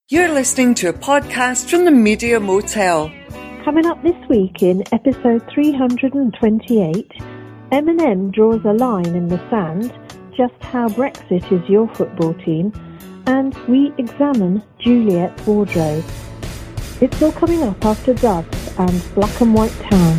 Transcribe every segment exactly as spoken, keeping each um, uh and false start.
You're listening to a podcast from the Media Motel. Coming up this week in episode three hundred twenty-eight, Eminem draws a line in the sand, just how Brexit is your football team, and we examine Juliet's wardrobe. It's all coming up after Doves and Black and White Town.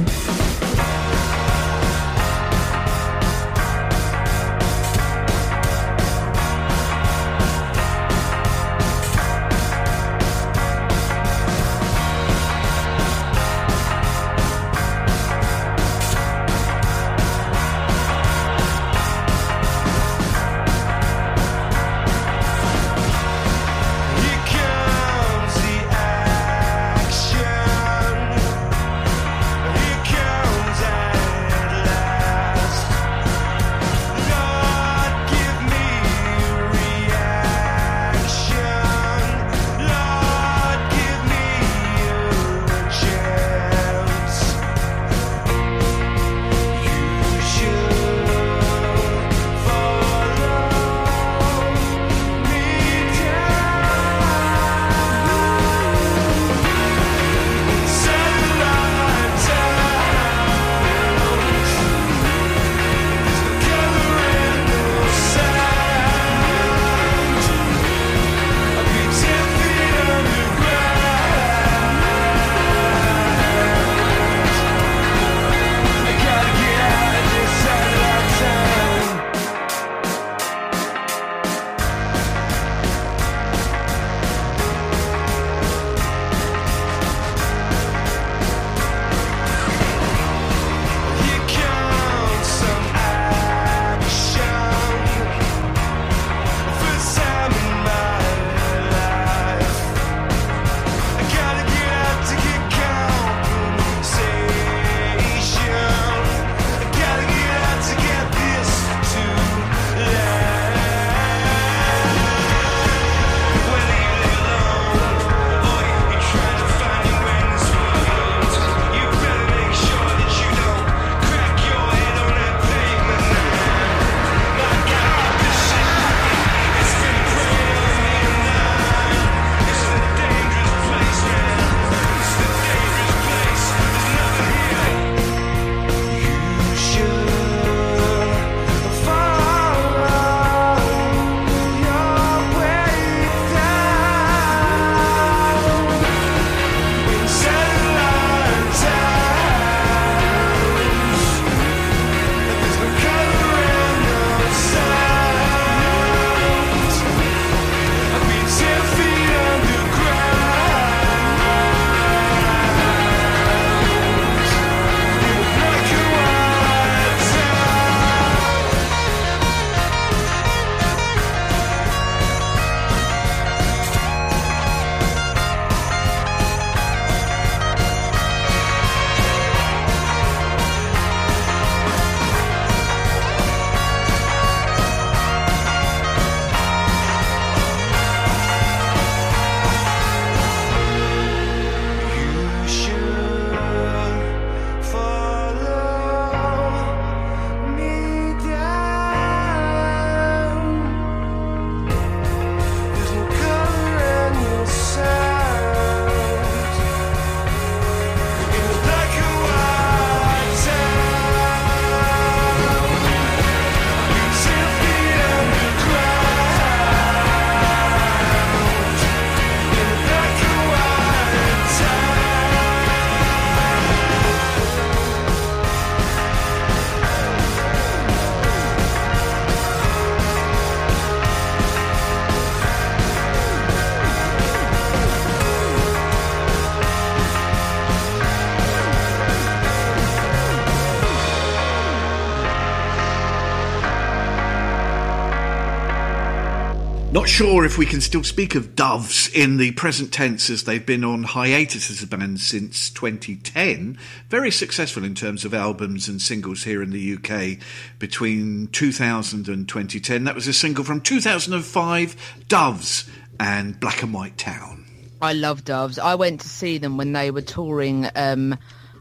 Not sure if we can still speak of Doves in the present tense, as they've been on hiatus as a band since twenty ten. Very successful in terms of albums and singles here in the U K between two thousand and twenty ten. That was a single from two thousand five, Doves and Black and White Town. I love Doves. I went to see them when they were touring um,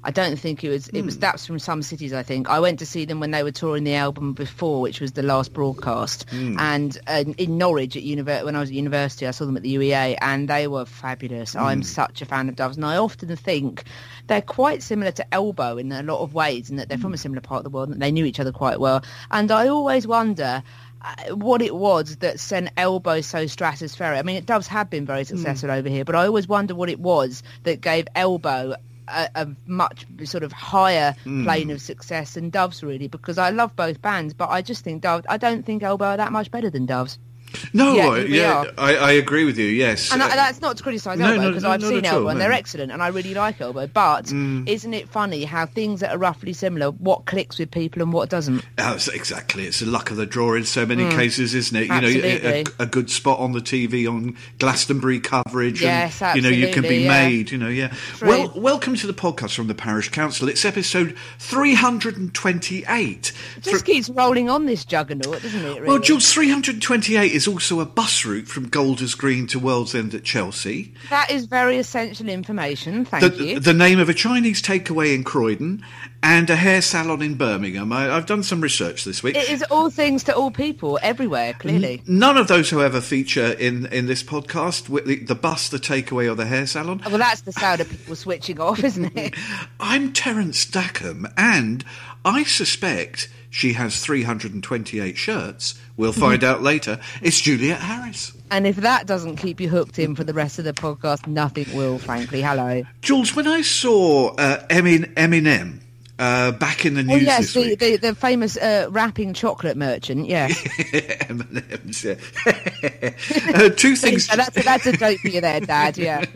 I don't think it was. It Mm. was that's from some cities. I think I went to see them when they were touring the album before, which was the last broadcast. Mm. And uh, in Norwich at univer- when I was at university, I saw them at the U E A, and they were fabulous. I'm such a fan of Doves, and I often think they're quite similar to Elbow in a lot of ways, and that they're from a similar part of the world, and that they knew each other quite well. And I always wonder uh, what it was that sent Elbow so stratospheric. I mean, Doves have been very successful over here, but I always wonder what it was that gave Elbow a, a much sort of higher Mm. plane of success than Doves, really, because I love both bands, but I just think Doves, I don't think Elbow are that much better than Doves. No, Yeah, I- here we yeah, are. I, I agree with you. Yes, And Uh, that, that's not to criticise no, Elbow, no, because no, I've not seen at all, Elbow and no. they're excellent, and I really like Elbow. But Mm. isn't it funny how things that are roughly similar, what clicks with people and what doesn't? Uh, it's- exactly, it's the luck of the draw in so many cases, isn't it? You know, Absolutely. a, a good spot on the T V on Glastonbury coverage, Yes, and you know you can be absolutely, yeah. made. You know, yeah. True. Well, welcome to the podcast from the Parish Council. It's episode three hundred and twenty-eight. It just keeps rolling on, this juggernaut, doesn't it, really? Well, Jules, three hundred and twenty-eight is also a bus route from Golders Green to World's End at Chelsea. That is very essential information, thank The, you. the name of a Chinese takeaway in Croydon and a hair salon in Birmingham. I, I've done some research this week. It is all things to all people, everywhere, clearly. None of those, however, feature in, in this podcast. With the, the bus, the takeaway, or the hair salon. Well, that's the sound of people switching off, isn't it? I'm Terence Dackham, and I suspect she has three hundred and twenty-eight shirts. We'll find out later. It's Juliet Harris. And if that doesn't keep you hooked in for the rest of the podcast, nothing will, frankly. Hello. Jules, when I saw uh, Emin, Eminem uh, back in the Oh, news yes, this the, week... the, the famous uh, rapping chocolate merchant, yeah. M and M's, yeah. uh, two things. Yeah, that's, a, that's a joke for you there, Dad, yeah.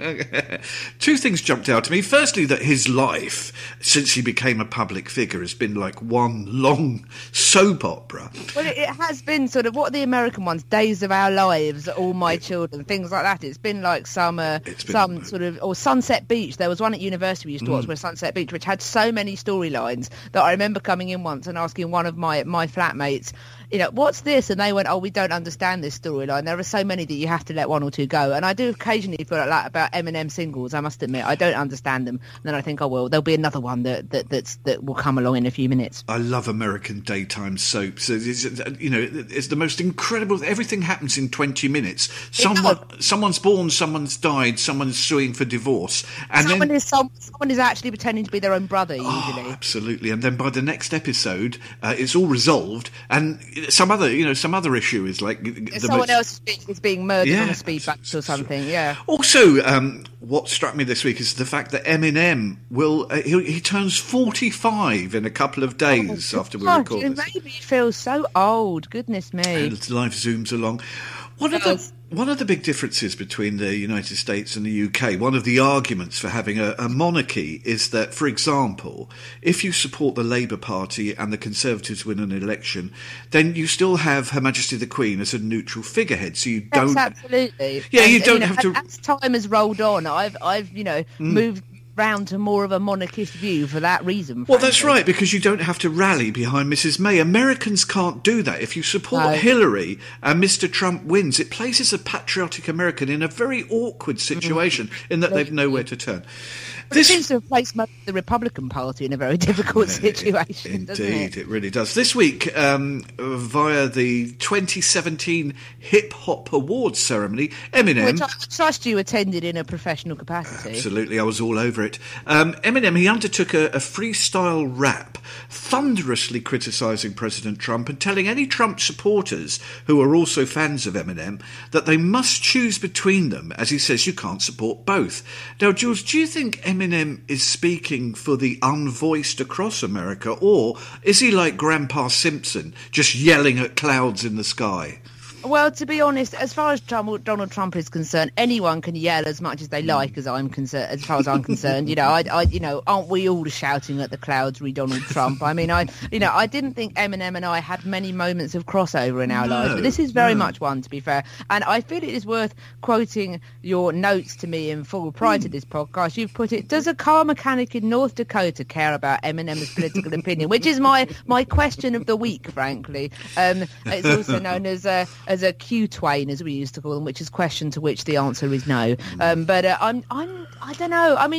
Two things jumped out to me. Firstly, that his life, since he became a public figure, has been like one long soap opera. Well, it, it has been sort of, what are the American ones? Days of Our Lives, All My Children, things like that. It's been like some, uh, It's been- some sort of, or Sunset Beach. There was one at university we used to watch, Mm. where Sunset Beach, which had so many storylines that I remember coming in once and asking one of my, my flatmates, you know, what's this? And they went, oh, we don't understand this storyline. There are so many that you have to let one or two go. And I do occasionally feel like that about Eminem singles, I must admit. I don't understand them. And then I think, oh, well, there'll be another one that that that's, that will come along in a few minutes. I love American daytime soaps. It's, it's, you know, it's the most incredible. Everything happens in twenty minutes. Someone, someone's born, someone's died, someone's suing for divorce, and Someone then is some, someone is actually pretending to be their own brother, usually. Oh, absolutely. And then by the next episode, uh, it's all resolved, and some other, you know, some other issue is like the Someone most- else is being, is being murdered Yeah. on a speed boat or something. Yeah. Also, um, what struck me this week is the fact that Eminem will uh, he, he turns forty-five in a couple of days after we God, record it this. made me feel so old. Goodness me. And life zooms along. One of the one of the big differences between the United States and the U K, one of the arguments for having a, a monarchy is that, for example, if you support the Labour Party and the Conservatives win an election, then you still have Her Majesty the Queen as a neutral figurehead. So you Yes, don't. absolutely. Yeah, you And, don't know, have to- As time has rolled on, I've, I've, you know, moved round to more of a monarchist view for that reason. Well, that's frankly. right, because you don't have to rally behind Missus May. Americans can't do that. If you support No. Hillary and Mister Trump wins, it places a patriotic American in a very awkward situation in that they've nowhere to turn. It seems to have placed most of the Republican Party in a very difficult situation, doesn't Indeed, it? it really does. This week, um, via the twenty seventeen Hip Hop Awards ceremony, Eminem... Which I trust you attended in a professional capacity. Absolutely, I was all over it. Um, Eminem, he undertook a, a freestyle rap, thunderously criticising President Trump and telling any Trump supporters who are also fans of Eminem that they must choose between them, as he says you can't support both. Now, Jules, do you think Eminem is speaking for the unvoiced across America, or is he like Grandpa Simpson, just yelling at clouds in the sky? Well, to be honest, as far as Trump, Donald Trump is concerned, anyone can yell as much as they like. As I'm concerned, as far as I'm concerned, you know, I, I, you know, aren't we all shouting at the clouds, re Donald Trump? I mean, I, you know, I didn't think Eminem and I had many moments of crossover in our No, lives, but this is very no. much one, to be fair. And I feel it is worth quoting your notes to me in full prior to this podcast. You've put it: does a car mechanic in North Dakota care about Eminem's political opinion? Which is my my question of the week, frankly. Um, it's also known as a as a Q-twain, as we used to call them, which is question to which the answer is no. Um, but uh, I'm, I'm, I don't know. I mean,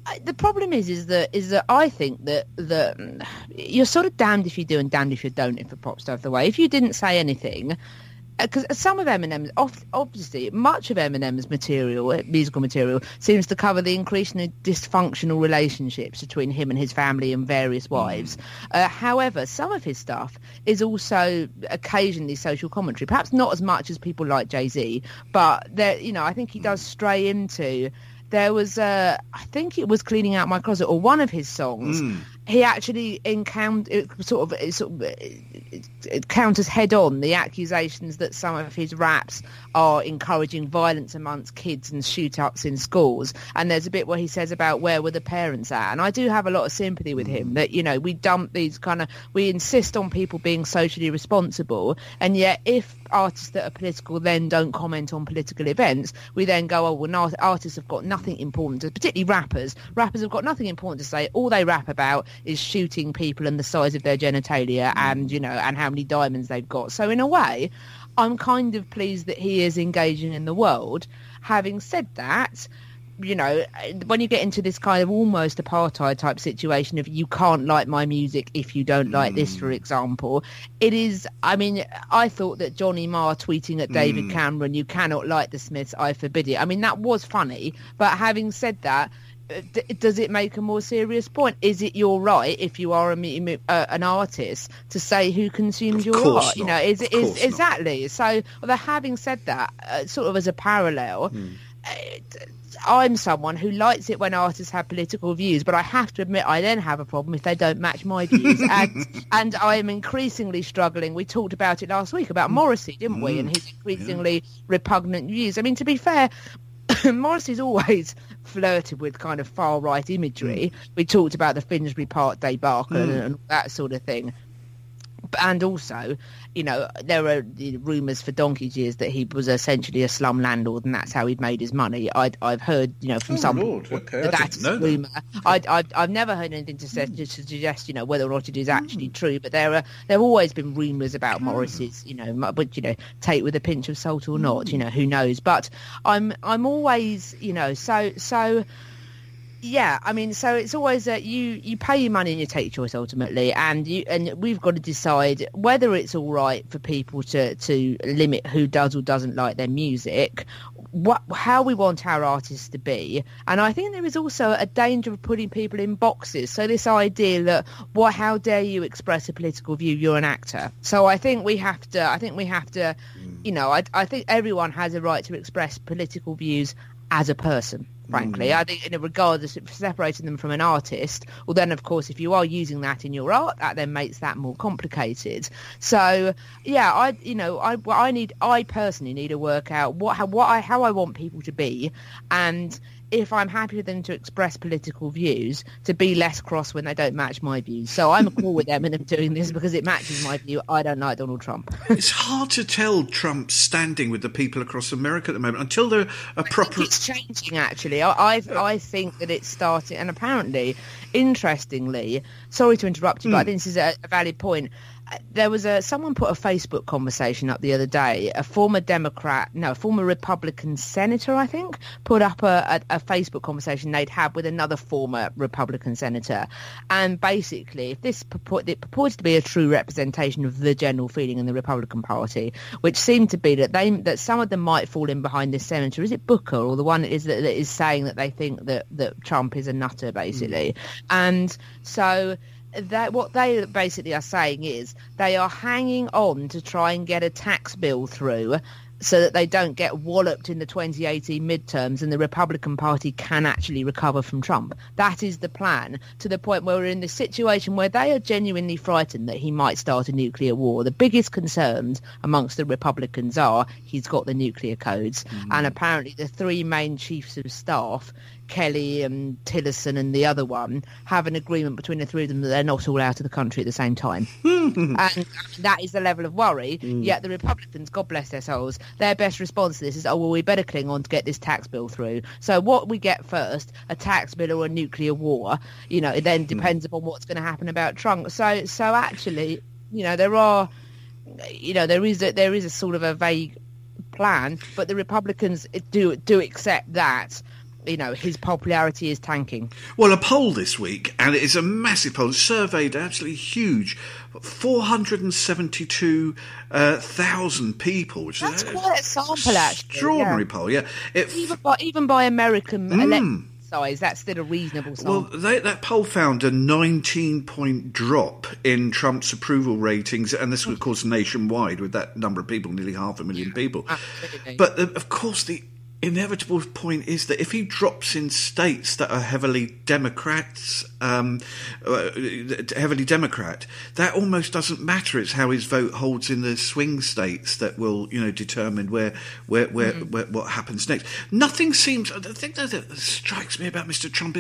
The problem is, is that is that I think that that you're sort of damned if you do and damned if you don't if the pop stuff the way. If you didn't say anything, because some of Eminem's, obviously, much of Eminem's material, musical material, seems to cover the increasingly dysfunctional relationships between him and his family and various wives. Mm. Uh, however, some of his stuff is also occasionally social commentary, perhaps not as much as people like Jay-Z, but there, you know, I think he does stray into. There was, uh, I think it was Cleaning Out My Closet, or one of his songs. Mm. He actually encountered, sort of, it sort of it, it counters head on the accusations that some of his raps are encouraging violence amongst kids and shoot-ups in schools. And there's a bit where he says about where were the parents at. And I do have a lot of sympathy with him that, you know, we dump these kind of, we insist on people being socially responsible. And yet if artists that are political then don't comment on political events, we then go, oh, well, artists have got nothing important to, particularly rappers. Rappers have got nothing important to say. All they rap about is shooting people and the size of their genitalia and, you know, and how many diamonds they've got. So in a way, I'm kind of pleased that he is engaging in the world. Having said that, you know, when you get into this kind of almost apartheid type situation of you can't like my music if you don't like mm. this, for example, it is, I mean, I thought that Johnny Marr tweeting at David mm. Cameron, you cannot like the Smiths, I forbid it. I mean, that was funny. But having said that, D- does it make a more serious point? Is it your right, if you are a, uh, an artist, to say who consumes your art? Not. You know, is it is exactly so? Although having said that, uh, sort of as a parallel, mm. uh, I'm someone who likes it when artists have political views, but I have to admit I then have a problem if they don't match my views, and and I am increasingly struggling. We talked about it last week about Morrissey, didn't we? And his increasingly yeah. repugnant views. I mean, to be fair, Morrissey's always flirted with kind of far-right imagery. Mm. We talked about the Finsbury Park debacle mm. and, and that sort of thing. And also, you know, there are rumours for donkey's years that he was essentially a slum landlord and that's how he'd made his money. I'd, I've heard, you know, from oh, some Lord. people okay. that that's a rumour. That. I've, I've never heard anything to, say, to suggest, you know, whether or not it is actually mm. true. But there are there have always been rumours about mm. Morris's, you know, but, you know, take with a pinch of salt or not, mm. you know, who knows. But I'm I'm always, you know, so so. Yeah, I mean, so it's always that you, you pay your money and you take your choice ultimately, and you and we've got to decide whether it's all right for people to, to limit who does or doesn't like their music, what how we want our artists to be, and I think there is also a danger of putting people in boxes. So this idea that, well, how dare you express a political view? You're an actor. So I think we have to. I think we have to. You know, I I think everyone has a right to express political views as a person. Frankly, mm. I think, you know, regardless of separating them from an artist, well, then of course, if you are using that in your art, that then makes that more complicated. So, yeah, I, you know, I, I need, I personally need to work out what, how, what I, how I want people to be, and if I'm happy with them to express political views, to be less cross when they don't match my views. So I'm cool with Eminem doing this because it matches my view. I don't like Donald Trump. It's hard to tell Trump's standing with the people across America at the moment until they're a proper... It's changing, actually. I I, I think that it's starting, and apparently, interestingly, sorry to interrupt you, mm. but I think this is a, a valid point. There was a someone put a Facebook conversation up the other day. A former Democrat, no, a former Republican senator, I think, put up a, a, a Facebook conversation they'd had with another former Republican senator. And basically, if this purport, it purported to be a true representation of the general feeling in the Republican Party, which seemed to be that they that some of them might fall in behind this senator. Is it Booker, or the one that is that, that is saying that they think that that Trump is a nutter, basically? Mm. And so. That what they basically are saying is they are hanging on to try and get a tax bill through so that they don't get walloped in the twenty eighteen midterms and the Republican Party can actually recover from Trump. That is the plan, to the point where we're in this situation where they are genuinely frightened that he might start a nuclear war. The biggest concerns amongst the Republicans are he's got the nuclear codes, mm-hmm. and apparently the three main chiefs of staff, Kelly and Tillerson and the other one, have an agreement between the three of them that they're not all out of the country at the same time. And that is the level of worry. Mm. Yet the Republicans, God bless their souls, their best response to this is, oh, well, we better cling on to get this tax bill through. So what we get first, a tax bill or a nuclear war, you know, it then depends mm. upon what's going to happen about Trump. So, so actually, you know, there are, you know, there is a, there is a sort of a vague plan, but the Republicans do do accept that you know, his popularity is tanking. Well, a poll this week, and it is a massive poll, surveyed absolutely huge, four hundred seventy-two thousand uh, people, which That's is quite a sample, actually. Extraordinary Yeah. poll, yeah. It, even, by, even by American mm. election size, that's still a reasonable sample. Well, they, that poll found a nineteen-point drop in Trump's approval ratings, and this was, of course, nationwide with that number of people, nearly half a million people. Absolutely. But, uh, of course, the inevitable point is that if he drops in states that are heavily Democrats, um, uh, heavily Democrat, that almost doesn't matter. It's how his vote holds in the swing states that will, you know, determine where, where, where, mm-hmm. where what happens next. Nothing seems. The thing that strikes me about Mister Trump,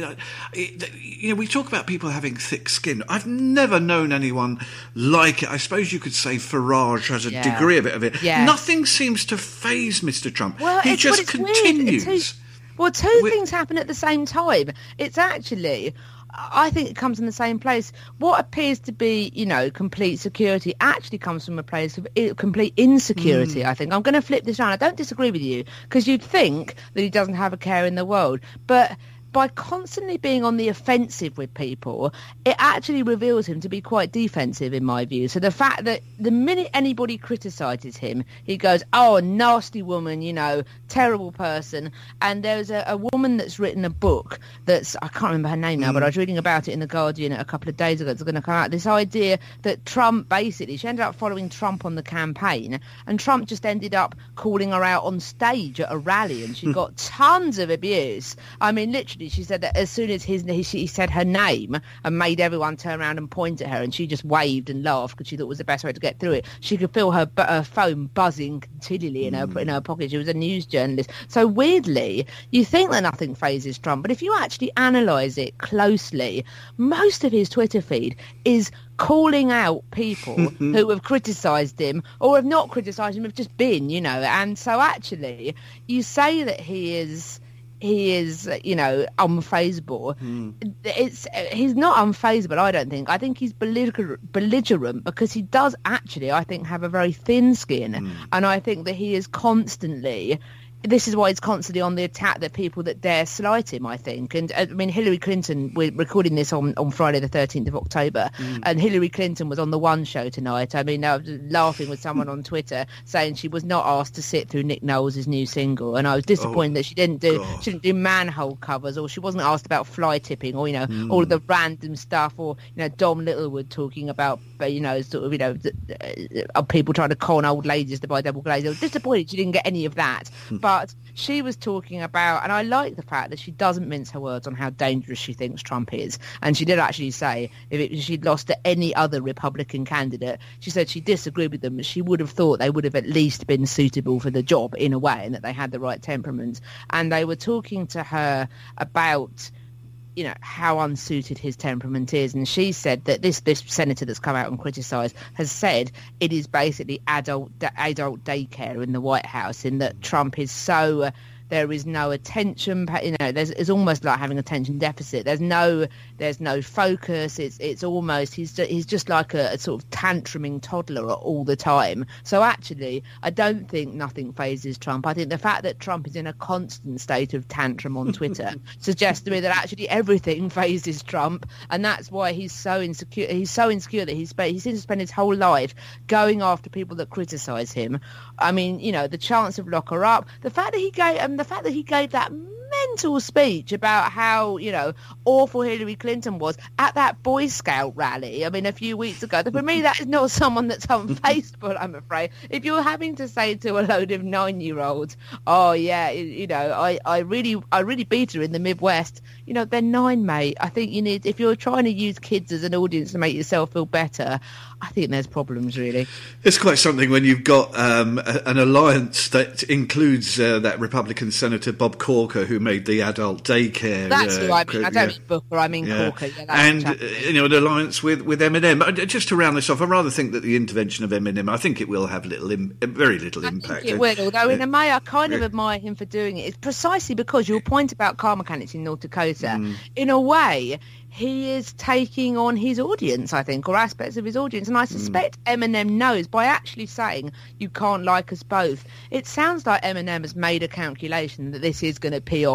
you know, we talk about people having thick skin. I've never known anyone like it. I suppose you could say Farage has a yeah. degree of it. Of it. Yes. Nothing seems to faze Mister Trump. Well, he it's, just it's continues. Weird. Two, well, two We're, things happen at the same time. It's actually, I think it comes from the same place. What appears to be, you know, complete security actually comes from a place of complete insecurity, mm. I think. I'm going to flip this around. I don't disagree with you, because you'd think that he doesn't have a care in the world. But by constantly being on the offensive with people, it actually reveals him to be quite defensive, in my view. So the fact that the minute anybody criticises him, he goes, oh, nasty woman, you know, terrible person. And there's a, a woman that's written a book that's, I can't remember her name now, mm. but I was reading about it in The Guardian a couple of days ago. It's going to come out. This idea that Trump, basically, she ended up following Trump on the campaign, and Trump just ended up calling her out on stage at a rally, and she got tons of abuse. I mean, literally, she said that as soon as his he said her name and made everyone turn around and point at her, and she just waved and laughed because she thought it was the best way to get through it. She could feel her, her phone buzzing continually in her in her pocket. She was a news journalist. So weirdly, you think that nothing phases Trump, but if you actually analyse it closely, most of his Twitter feed is calling out people who have criticised him or have not criticised him, have just been, you know. And so actually, you say that he is. He is, you know, unfazable. Mm. It's he's not unfazable, I don't think. I think he's belligerent, belligerent because he does actually, I think, have a very thin skin. Mm. And I think that he is constantly... This is why he's constantly on the attack, that people that dare slight him, I think. And, I mean, Hillary Clinton, we're recording this on, on Friday the thirteenth of October, mm. and Hillary Clinton was on the One Show tonight. I mean, I was laughing with someone on Twitter saying she was not asked to sit through Nick Knowles' new single, and I was disappointed oh, that she didn't do God. she didn't do manhole covers, or she wasn't asked about fly tipping, or, you know, mm. all of the random stuff, or, you know, Dom Littlewood talking about, you know, sort of, you know, uh, people trying to con old ladies to buy double glazed. I was disappointed she didn't get any of that. But But she was talking about, and I like the fact that she doesn't mince her words on how dangerous she thinks Trump is. And she did actually say if it, she'd lost to any other Republican candidate, she said she disagreed with them, but she would have thought they would have at least been suitable for the job in a way, and that they had the right temperament. And they were talking to her about, you know, how unsuited his temperament is, and she said that this this senator that's come out and criticised has said it is basically adult adult daycare in the White House, in that Trump is so uh, there is no attention, you know, there's it's almost like having attention deficit. There's no there's no focus. It's it's almost he's just, he's just like a, a sort of tantruming toddler all the time. So actually, I don't think nothing phases Trump. I think the fact that Trump is in a constant state of tantrum on Twitter suggests to me that actually everything phases Trump, and that's why he's so insecure. He's so insecure that he's he seems to spend his whole life going after people that criticise him. I mean, you know, the chance of lock her up, the fact that he gave um, the fact that he gave that mental speech about how, you know, awful Hillary Clinton was at that Boy Scout rally, I mean, a few weeks ago. For me, that is not someone that's unfaithful, I'm afraid. If you're having to say to a load of nine-year-olds, oh, yeah, you know, I, I really I really beat her in the Midwest, you know, they're nine, mate. I think you need, if you're trying to use kids as an audience to make yourself feel better, I think there's problems, really. It's quite something when you've got um, a, an alliance that includes uh, that Republican Senator Bob Corker, who made the adult daycare. That's uh, who I mean. I don't yeah. mean Booker, I mean yeah. Corker. Yeah, and, uh, you know, an alliance with, with Eminem. Just to round this off, I rather think that the intervention of Eminem, I think it will have little, Im- very little I impact. Think it will, although in a way I kind of admire him for doing it. It's precisely because your point about car mechanics in North Dakota, mm. in a way, he is taking on his audience, I think, or aspects of his audience. And I suspect mm. Eminem knows, by actually saying, you can't like us both, it sounds like Eminem has made a calculation that this is going to pee off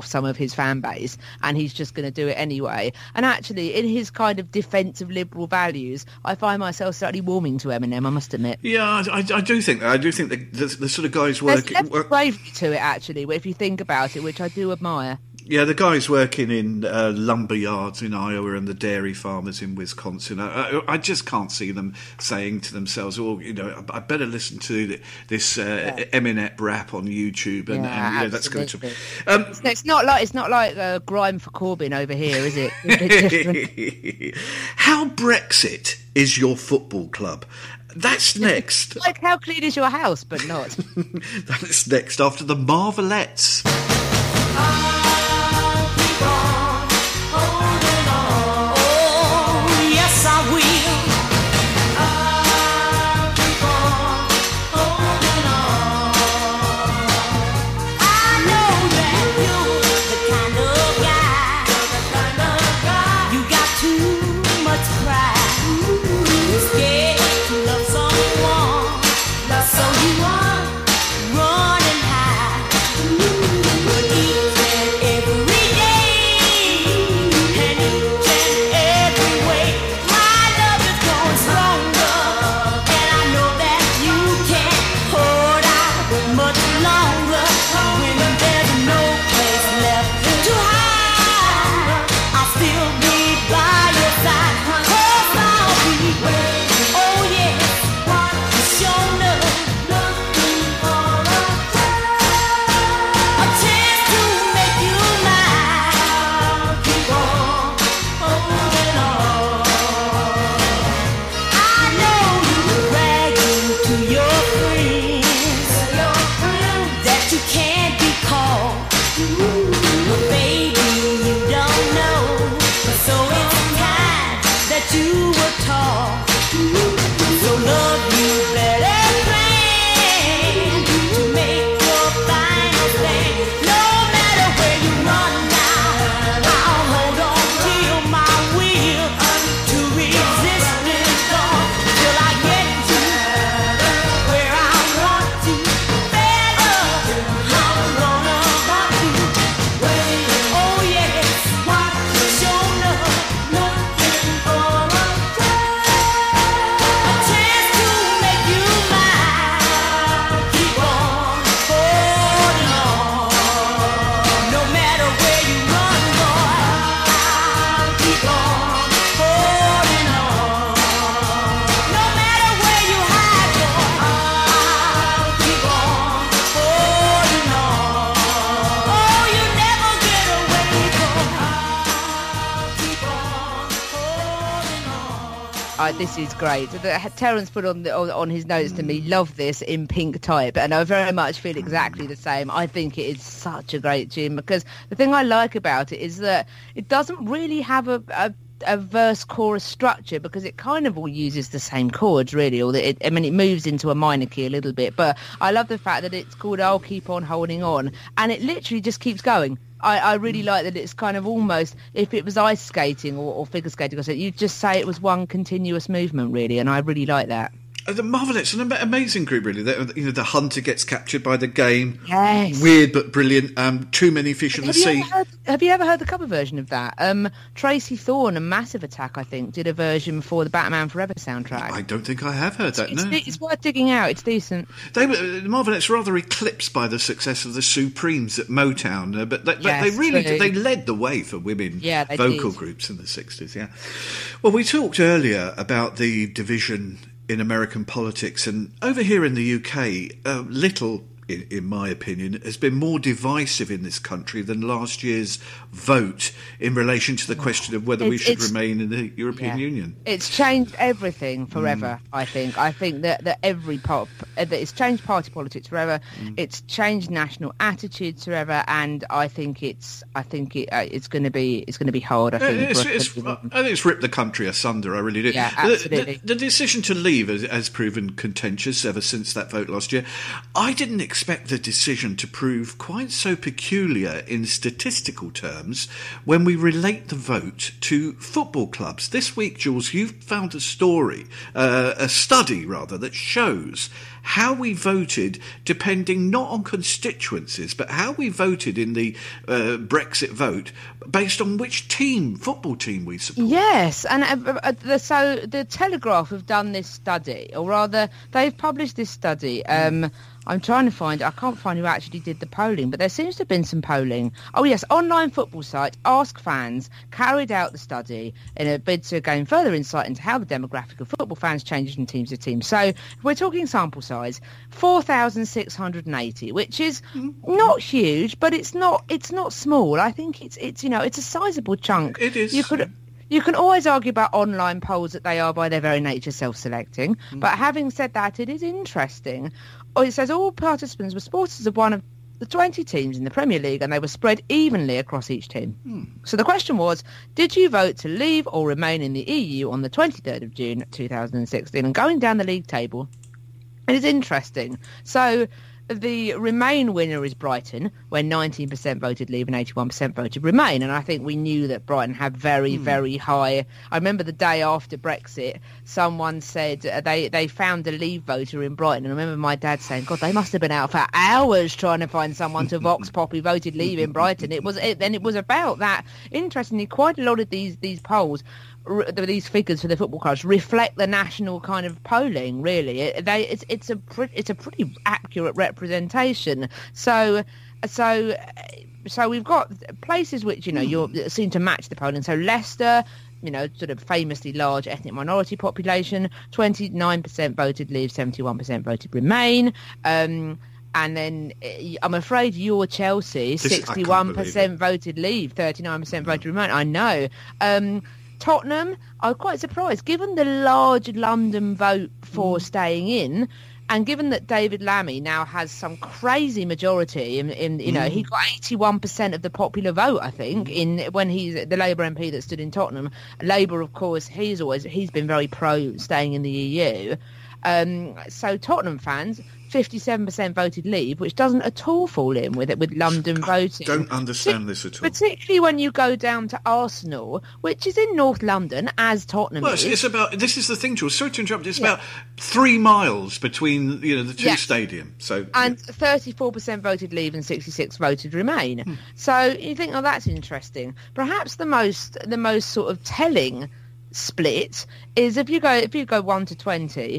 off some of his fan base, and he's just going to do it anyway. And actually, in his kind of defence of liberal values, I find myself slightly warming to Eminem, I must admit. Yeah, I, I do think that. I do think the, the, the sort of guys working... working... There's bravery to it, actually, if you think about it, which I do admire. Yeah, the guys working in uh, lumber yards in Iowa and the dairy farmers in Wisconsin, I, I, I just can't see them saying to themselves, "Oh, you know, I better listen to this uh, yeah. Eminem rap on YouTube," and, yeah, and you know, that's going to. Um, it's, it's not like it's not like uh, grime for Corbyn over here, is it? How Brexit is your football club? That's next. Like how clean is your house, but not. That's next after the Marvelettes. This is great. Terence put on, the, on on his notes to me, love this in pink type, and I very much feel exactly the same. I think it is such a great tune because the thing I like about it is that it doesn't really have a, a a verse chorus structure because it kind of all uses the same chords really, or that it, I mean it moves into a minor key a little bit, but I love the fact that it's called I'll Keep On Holding On, and it literally just keeps going. I, I really like that it's kind of almost, if it was ice skating or, or figure skating or something, you'd just say it was one continuous movement really, and I really like that. The Marvelettes, an amazing group, really. The, you know, the hunter gets captured by the game. Yes. Weird but brilliant. Um, too many fish in have the sea. Heard, have you ever heard the cover version of that? Um, Tracy Thorn and Massive Attack, I think, did a version for the Batman Forever soundtrack. I don't think I have heard that, it's, no. It's, it's worth digging out. It's decent. They were, the Marvelettes were rather eclipsed by the success of the Supremes at Motown, uh, but they, yes, they really true. they led the way for women yeah, vocal did. groups in the sixties, yeah. Well, we talked earlier about the division in American politics, and over here in the U K, uh, little, in, in my opinion, has been more divisive in this country than last year's vote in relation to the question of whether it's, we should remain in the European yeah. Union. It's changed everything forever, mm. I think. I think that, that every part, that it's changed party politics forever. Mm. It's changed national attitudes forever, and I think it's I think it, uh, it's going to be it's going to be hard. I think. It's, it's, I think it's ripped the country asunder. I really do. Yeah, absolutely. The, the, the decision to leave has, has proven contentious ever since that vote last year. I didn't expect expect the decision to prove quite so peculiar in statistical terms when we relate the vote to football clubs. This week, Jules, you've found a story, uh, a study rather, that shows how we voted depending not on constituencies, but how we voted in the uh, Brexit vote based on which team, football team we support. Yes, and uh, uh, the, so the Telegraph have done this study, or rather they've published this study. Um, I'm trying to find, I can't find who actually did the polling, but there seems to have been some polling. Oh yes, online football site Ask Fans carried out the study in a bid to gain further insight into how the demographic of football fans changes from teams to teams. So we're talking sample size, four thousand six hundred eighty, which is not huge, but it's not it's not small. I think it's, it's you know, it's a sizable chunk. It is. You could... You can always argue about online polls that they are by their very nature self-selecting, mm. but having said that, it is interesting. Oh, it says all participants were supporters of one of the twenty teams in the Premier League, and they were spread evenly across each team. Mm. So the question was, did you vote to leave or remain in the E U on the twenty-third of June two thousand sixteen? And going down the league table, it is interesting. So the Remain winner is Brighton, where nineteen percent voted leave and eighty-one percent voted Remain. And I think we knew that Brighton had very, mm. very high... I remember the day after Brexit, someone said uh, they, they found a leave voter in Brighton. And I remember my dad saying, God, they must have been out for hours trying to find someone to vox pop who voted leave in Brighton. It was it, Then it was about that. Interestingly, quite a lot of these, these polls... these figures for the football clubs reflect the national kind of polling. Really, it, they, it's it's a pre- it's a pretty accurate representation. So, so, so we've got places which you know you're seem to match the polling. So Leicester, you know, sort of famously large ethnic minority population, twenty-nine percent voted leave, seventy-one percent voted Remain. Um, And then I'm afraid your Chelsea, sixty-one percent voted leave, thirty-nine percent voted Remain. I know. Um, Tottenham, I was quite surprised, given the large London vote for mm. staying in, and given that David Lammy now has some crazy majority in, in you know, mm. he got eighty-one percent of the popular vote, I think, in when he's the Labour M P that stood in Tottenham. Labour, of course, he's always he's been very pro staying in the E U. Um, so Tottenham fans, fifty-seven percent voted leave, which doesn't at all fall in with it with London voting. I don't understand this at all. Particularly when you go down to Arsenal, which is in North London, as Tottenham well, is. Well, it's about, this is the thing, Jules, sorry to interrupt, it's yeah. about three miles between, you know, the two yes. stadiums. So, and yeah. thirty-four percent voted leave and sixty-six voted Remain. Hmm. So you think, oh, that's interesting. Perhaps the most, the most sort of telling split is if you go, if you go one to twenty,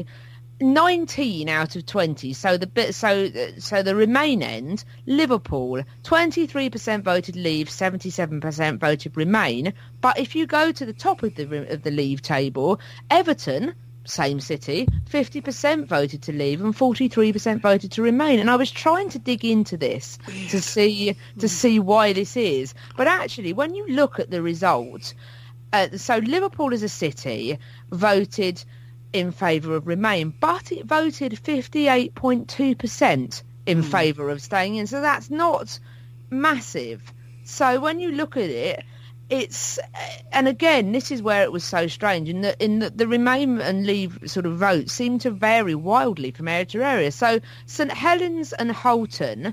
nineteen out of twenty, so the bit so so the Remain end, Liverpool, twenty-three percent voted leave, seventy-seven percent voted Remain. But if you go to the top of the of the leave table, Everton, same city, fifty percent voted to leave and forty-three percent voted to Remain. And I was trying to dig into this Weird. to see to see why this is, but actually when you look at the results, uh, so Liverpool as a city voted in favour of Remain, but it voted fifty-eight point two percent in mm. favour of staying in, so that's not massive. So when you look at it, it's, and again, this is where it was so strange, in that in the, the Remain and Leave sort of votes seem to vary wildly from area to area. So St Helens and Holton,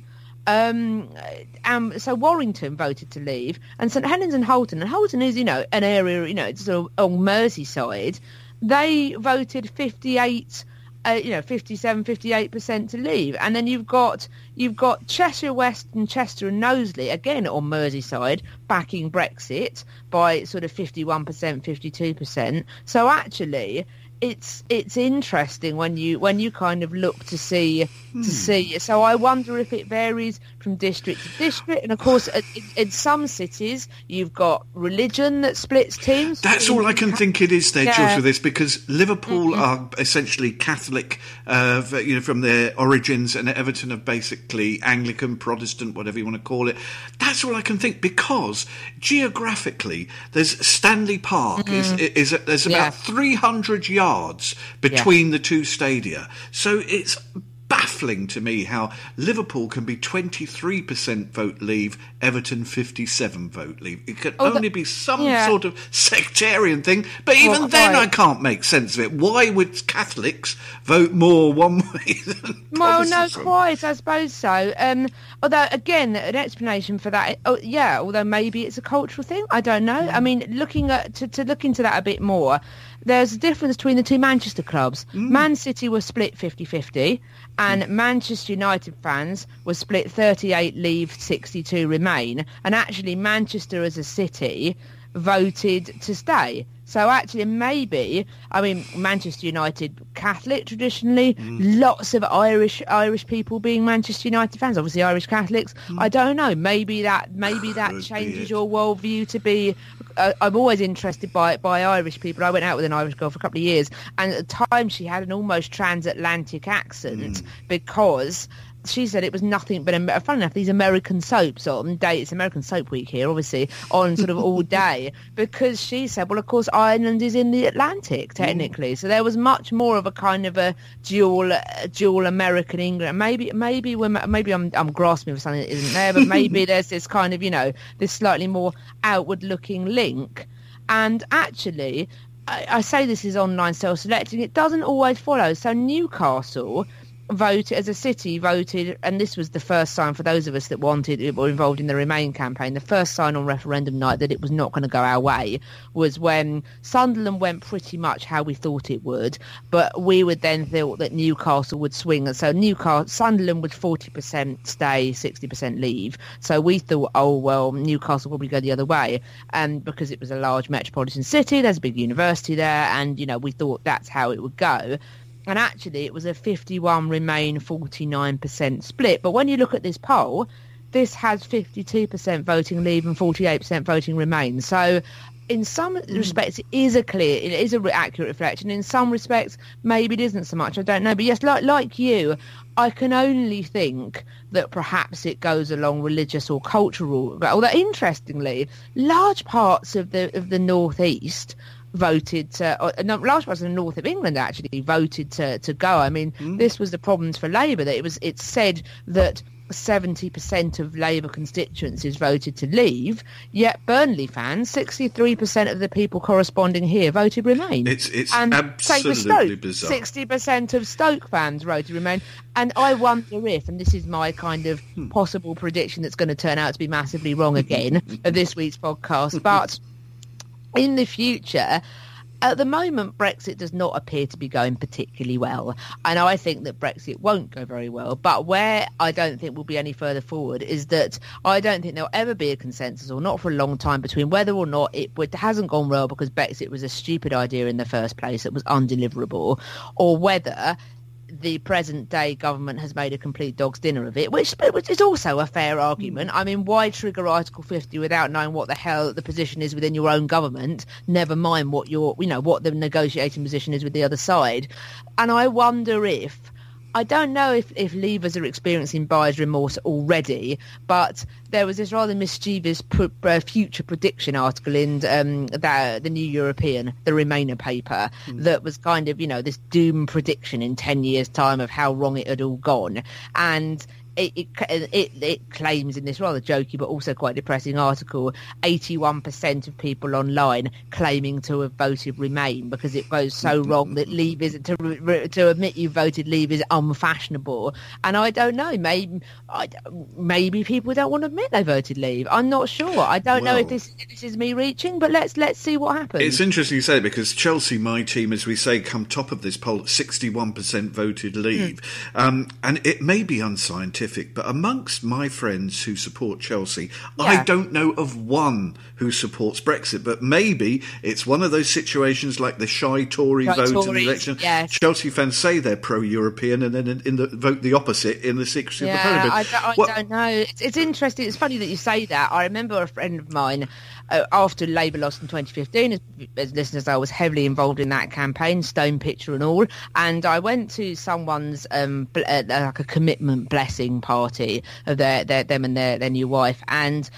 um, um, so Warrington voted to leave, and St Helens and Holton, and Holton is, you know, an area, you know, it's sort of on Merseyside. They voted fifty-eight, uh, you know, fifty-seven, fifty-eight percent to leave, and then you've got you've got Cheshire West and Chester and Knowsley again on Merseyside backing Brexit by sort of fifty-one percent, fifty-two percent. So actually, it's it's interesting when you when you kind of look to see hmm. to see. So I wonder if it varies from district to district, and of course, in, in some cities you've got religion that splits teams. That's all I can think it is there, yeah. Jules, with this, because Liverpool mm-hmm. are essentially Catholic, uh, you know, from their origins, and Everton are basically Anglican, Protestant, whatever you want to call it. That's all I can think, because geographically, there's Stanley Park mm-hmm. is is there's about yeah. three hundred yards between yeah. the two stadia, so it's baffling to me how Liverpool can be twenty-three percent vote Leave, Everton fifty-seven vote Leave. It could oh, only the, be some yeah. sort of sectarian thing, but even well, then right. I can't make sense of it. Why would Catholics vote more one way than Well, no, Protestants? quite, I suppose so. Um, although, again, an explanation for that, oh, yeah, although maybe it's a cultural thing, I don't know. Mm. I mean, looking at to, to look into that a bit more, there's a difference between the two Manchester clubs. Mm. Man City was split fifty-fifty, and mm. Manchester United fans were split thirty-eight Leave, sixty-two Remain. And actually, Manchester as a city voted to stay. So actually, maybe, I mean, Manchester United Catholic traditionally, mm. lots of Irish Irish people being Manchester United fans, obviously Irish Catholics. Mm. I don't know. Maybe that maybe that Could changes your worldview to be. Uh, I'm always interested by by Irish people. I went out with an Irish girl for a couple of years, and at the time she had an almost transatlantic accent mm. because she said it was nothing but, a, fun enough, these American soaps on day. It's American Soap Week here, obviously, on sort of all day, because she said, well, of course, Ireland is in the Atlantic, technically. Mm. So there was much more of a kind of a dual, uh, dual American England. Maybe, maybe, we're, maybe I'm, I'm grasping for something that isn't there, but maybe there's this kind of, you know, this slightly more outward-looking link. And actually, I, I say this is online self-selecting. It doesn't always follow. So Newcastle voted as a city voted, and this was the first sign for those of us that wanted it were involved in the Remain campaign. The first sign on referendum night that it was not going to go our way was when Sunderland went pretty much how we thought it would, but we would then thought that Newcastle would swing. And so Newcastle, Sunderland would forty percent stay, sixty percent leave. So we thought, oh well, Newcastle will probably go the other way, and because it was a large metropolitan city, there's a big university there, and you know we thought that's how it would go. And actually, it was a fifty-one Remain, forty-nine percent split. But when you look at this poll, this has fifty-two percent voting Leave and forty-eight percent voting Remain. So in some mm. respects, it is a clear, it is a re- accurate reflection. In some respects, maybe it isn't so much. I don't know. But yes, like, like you, I can only think that perhaps it goes along religious or cultural. Although, interestingly, large parts of the of the northeast voted to, or no, large parts of the north of England actually voted to, to go. I mean, mm. this was the problems for Labour, that it was, it's said that seventy percent of Labour constituencies voted to leave, yet Burnley fans, sixty-three percent of the people corresponding here voted Remain. It's, it's and absolutely bizarre. sixty percent of Stoke fans voted Remain. And I wonder if, and this is my kind of hmm. possible prediction that's going to turn out to be massively wrong again of this week's podcast, but in the future, at the moment, Brexit does not appear to be going particularly well. And I think that Brexit won't go very well. But where I don't think we'll be any further forward is that I don't think there'll ever be a consensus, or not for a long time, between whether or not it, it hasn't gone well because Brexit was a stupid idea in the first place, it was undeliverable, or whether the present-day government has made a complete dog's dinner of it, which, which is also a fair argument. I mean, why trigger Article fifty without knowing what the hell the position is within your own government? Never mind what your, you know, what the negotiating position is with the other side. And I wonder if, I don't know if, if Leavers are experiencing buyer's remorse already, but there was this rather mischievous pr- uh, future prediction article in um, the, the New European, the Remainer paper, mm. that was kind of, you know, this doom prediction in ten years' time of how wrong it had all gone. And It, it, it, it claims in this rather jokey but also quite depressing article, eighty-one percent of people online claiming to have voted Remain because it goes so wrong that Leave is to to admit you voted Leave is unfashionable. And I don't know, maybe I, maybe people don't want to admit they voted Leave. I'm not sure. I don't well, know if this if this is me reaching, but let's let's see what happens. It's interesting you say, because Chelsea, my team, as we say, come top of this poll, sixty-one percent voted Leave, mm. um, and it may be unscientific. But amongst my friends who support Chelsea, yeah. I don't know of one who supports Brexit. But maybe it's one of those situations like the shy Tory right, vote Tories, in the election. Yes. Chelsea fans say they're pro-European and then in, in the vote the opposite in the secrecy yeah, of the parliament. I, I well, don't know. It's, it's interesting. It's funny that you say that. I remember a friend of mine, uh, after Labour lost in twenty fifteen, as, as listeners, I was heavily involved in that campaign, stone pitcher and all. And I went to someone's um, bl- uh, like a commitment blessing party of their, their them and their, their new wife, and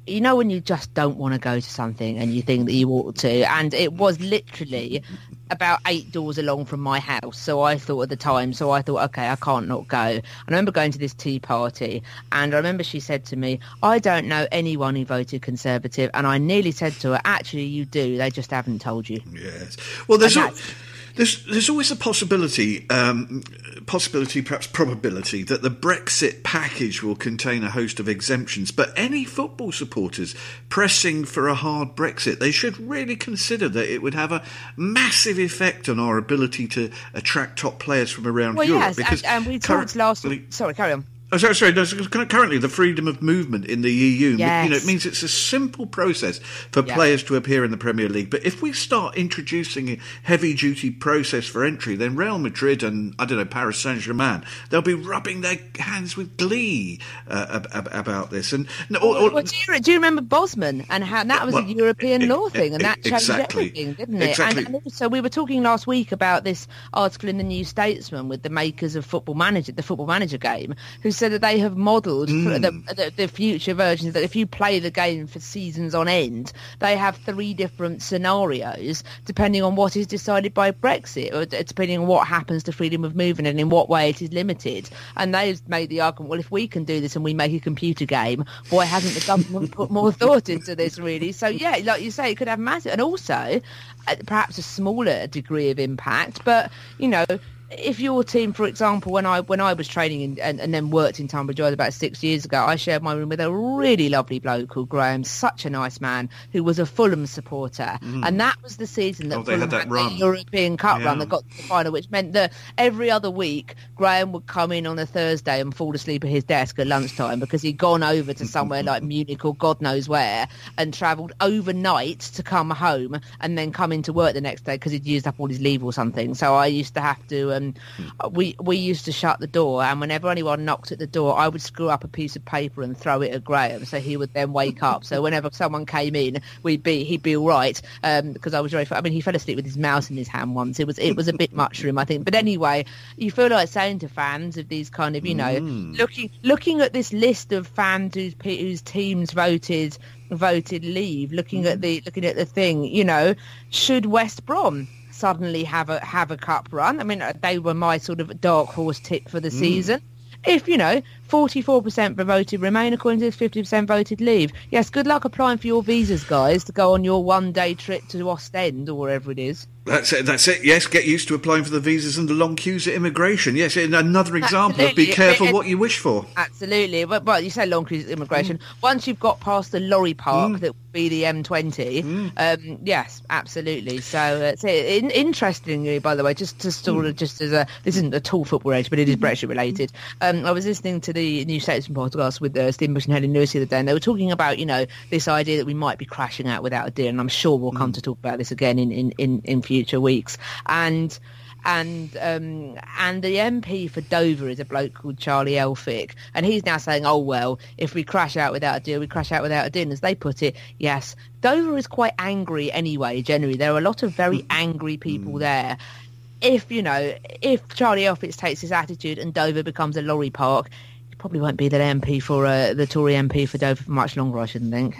you know when you just don't want to go to something and you think that you ought to, and it was literally about eight doors along from my house, so I thought at the time, so I thought, okay, I can't not go. And I remember going to this tea party, and I remember she said to me, I don't know anyone who voted Conservative, and I nearly said to her, actually you do, they just haven't told you. Yes. Well, there's al- there's there's always a possibility, um, possibility, perhaps probability, that the Brexit package will contain a host of exemptions. But any football supporters pressing for a hard Brexit, they should really consider that it would have a massive effect on our ability to attract top players from around well, Europe. Yes, because and, and we talked last week. Sorry, carry on. Oh, sorry, sorry. No, currently, the freedom of movement in the E U, yes. you know, it means it's a simple process for yep. players to appear in the Premier League. But if we start introducing a heavy-duty process for entry, then Real Madrid and, I don't know, Paris Saint-Germain, they'll be rubbing their hands with glee uh, ab- about this. And or, or, well, do, you, do you remember Bosman and how that was well, a European it, law thing, and that changed exactly, everything, didn't it? Exactly. And, and also, we were talking last week about this article in the New Statesman with the makers of Football Manager, the Football Manager game, who said that they have modelled mm. the, the, the future versions, that if you play the game for seasons on end, they have three different scenarios depending on what is decided by Brexit, or depending on what happens to freedom of movement and in what way it is limited. And they've made the argument, well, if we can do this and we make a computer game, why hasn't the government put more thought into this, really? So, yeah, like you say, it could have massive, and also uh, perhaps a smaller degree of impact, but, you know, if your team, for example, when I when I was training in, and, and then worked in Tunbridge Wells about six years ago, I shared my room with a really lovely bloke called Graham, such a nice man, who was a Fulham supporter. Mm. And that was the season that oh, Fulham had, that had run. the European Cup yeah. run that got to the final, which meant that every other week Graham would come in on a Thursday and fall asleep at his desk at lunchtime because he'd gone over to somewhere like Munich or God knows where and travelled overnight to come home and then come into work the next day because he'd used up all his leave or something. So I used to have to... Um, mm. We we used to shut the door, and whenever anyone knocked at the door, I would screw up a piece of paper and throw it at Graham, so he would then wake up. So whenever someone came in, we'd be he'd be all right, um, because I was very. I mean, he fell asleep with his mouse in his hand once. It was it was a bit much for him, I think. But anyway, you feel like saying to fans of these kind of, you know, mm. looking looking at this list of fans whose whose teams voted voted leave, looking mm. at the looking at the thing, you know, should West Brom suddenly have a have a cup run? I mean, they were my sort of dark horse tip for the mm. season. If, you know, forty-four percent voted remain according to this, fifty percent voted leave. Yes, good luck applying for your visas, guys, to go on your one-day trip to Ostend or wherever it is. That's it, that's it. Yes, get used to applying for the visas and the long queues at immigration. Yes, another example Absolutely. of be careful it, it, what you wish for. Absolutely. Well, well you say long queues at immigration. Mm. Once you've got past the lorry park mm. that would be the M twenty, mm. um, yes, absolutely. So, uh, so in, interestingly, by the way, just to sort of, mm. just as a, this isn't at all football related, but it is Brexit related. Um, I was listening to the New Statesman podcast with uh, Stephen Bush and Helen Lewis the other day, and they were talking about, you know, this idea that we might be crashing out without a deal, and I'm sure we'll come mm. to talk about this again in, in, in, in future weeks. And and um, and the M P for Dover is a bloke called Charlie Elphick, and he's now saying, oh, well, if we crash out without a deal, we crash out without a deal. As they put it, yes, Dover is quite angry anyway, generally. There are a lot of very angry people mm. there. If, you know, if Charlie Elphick takes his attitude and Dover becomes a lorry park, he probably won't be the M P for uh, the Tory M P for Dover for much longer, I shouldn't think.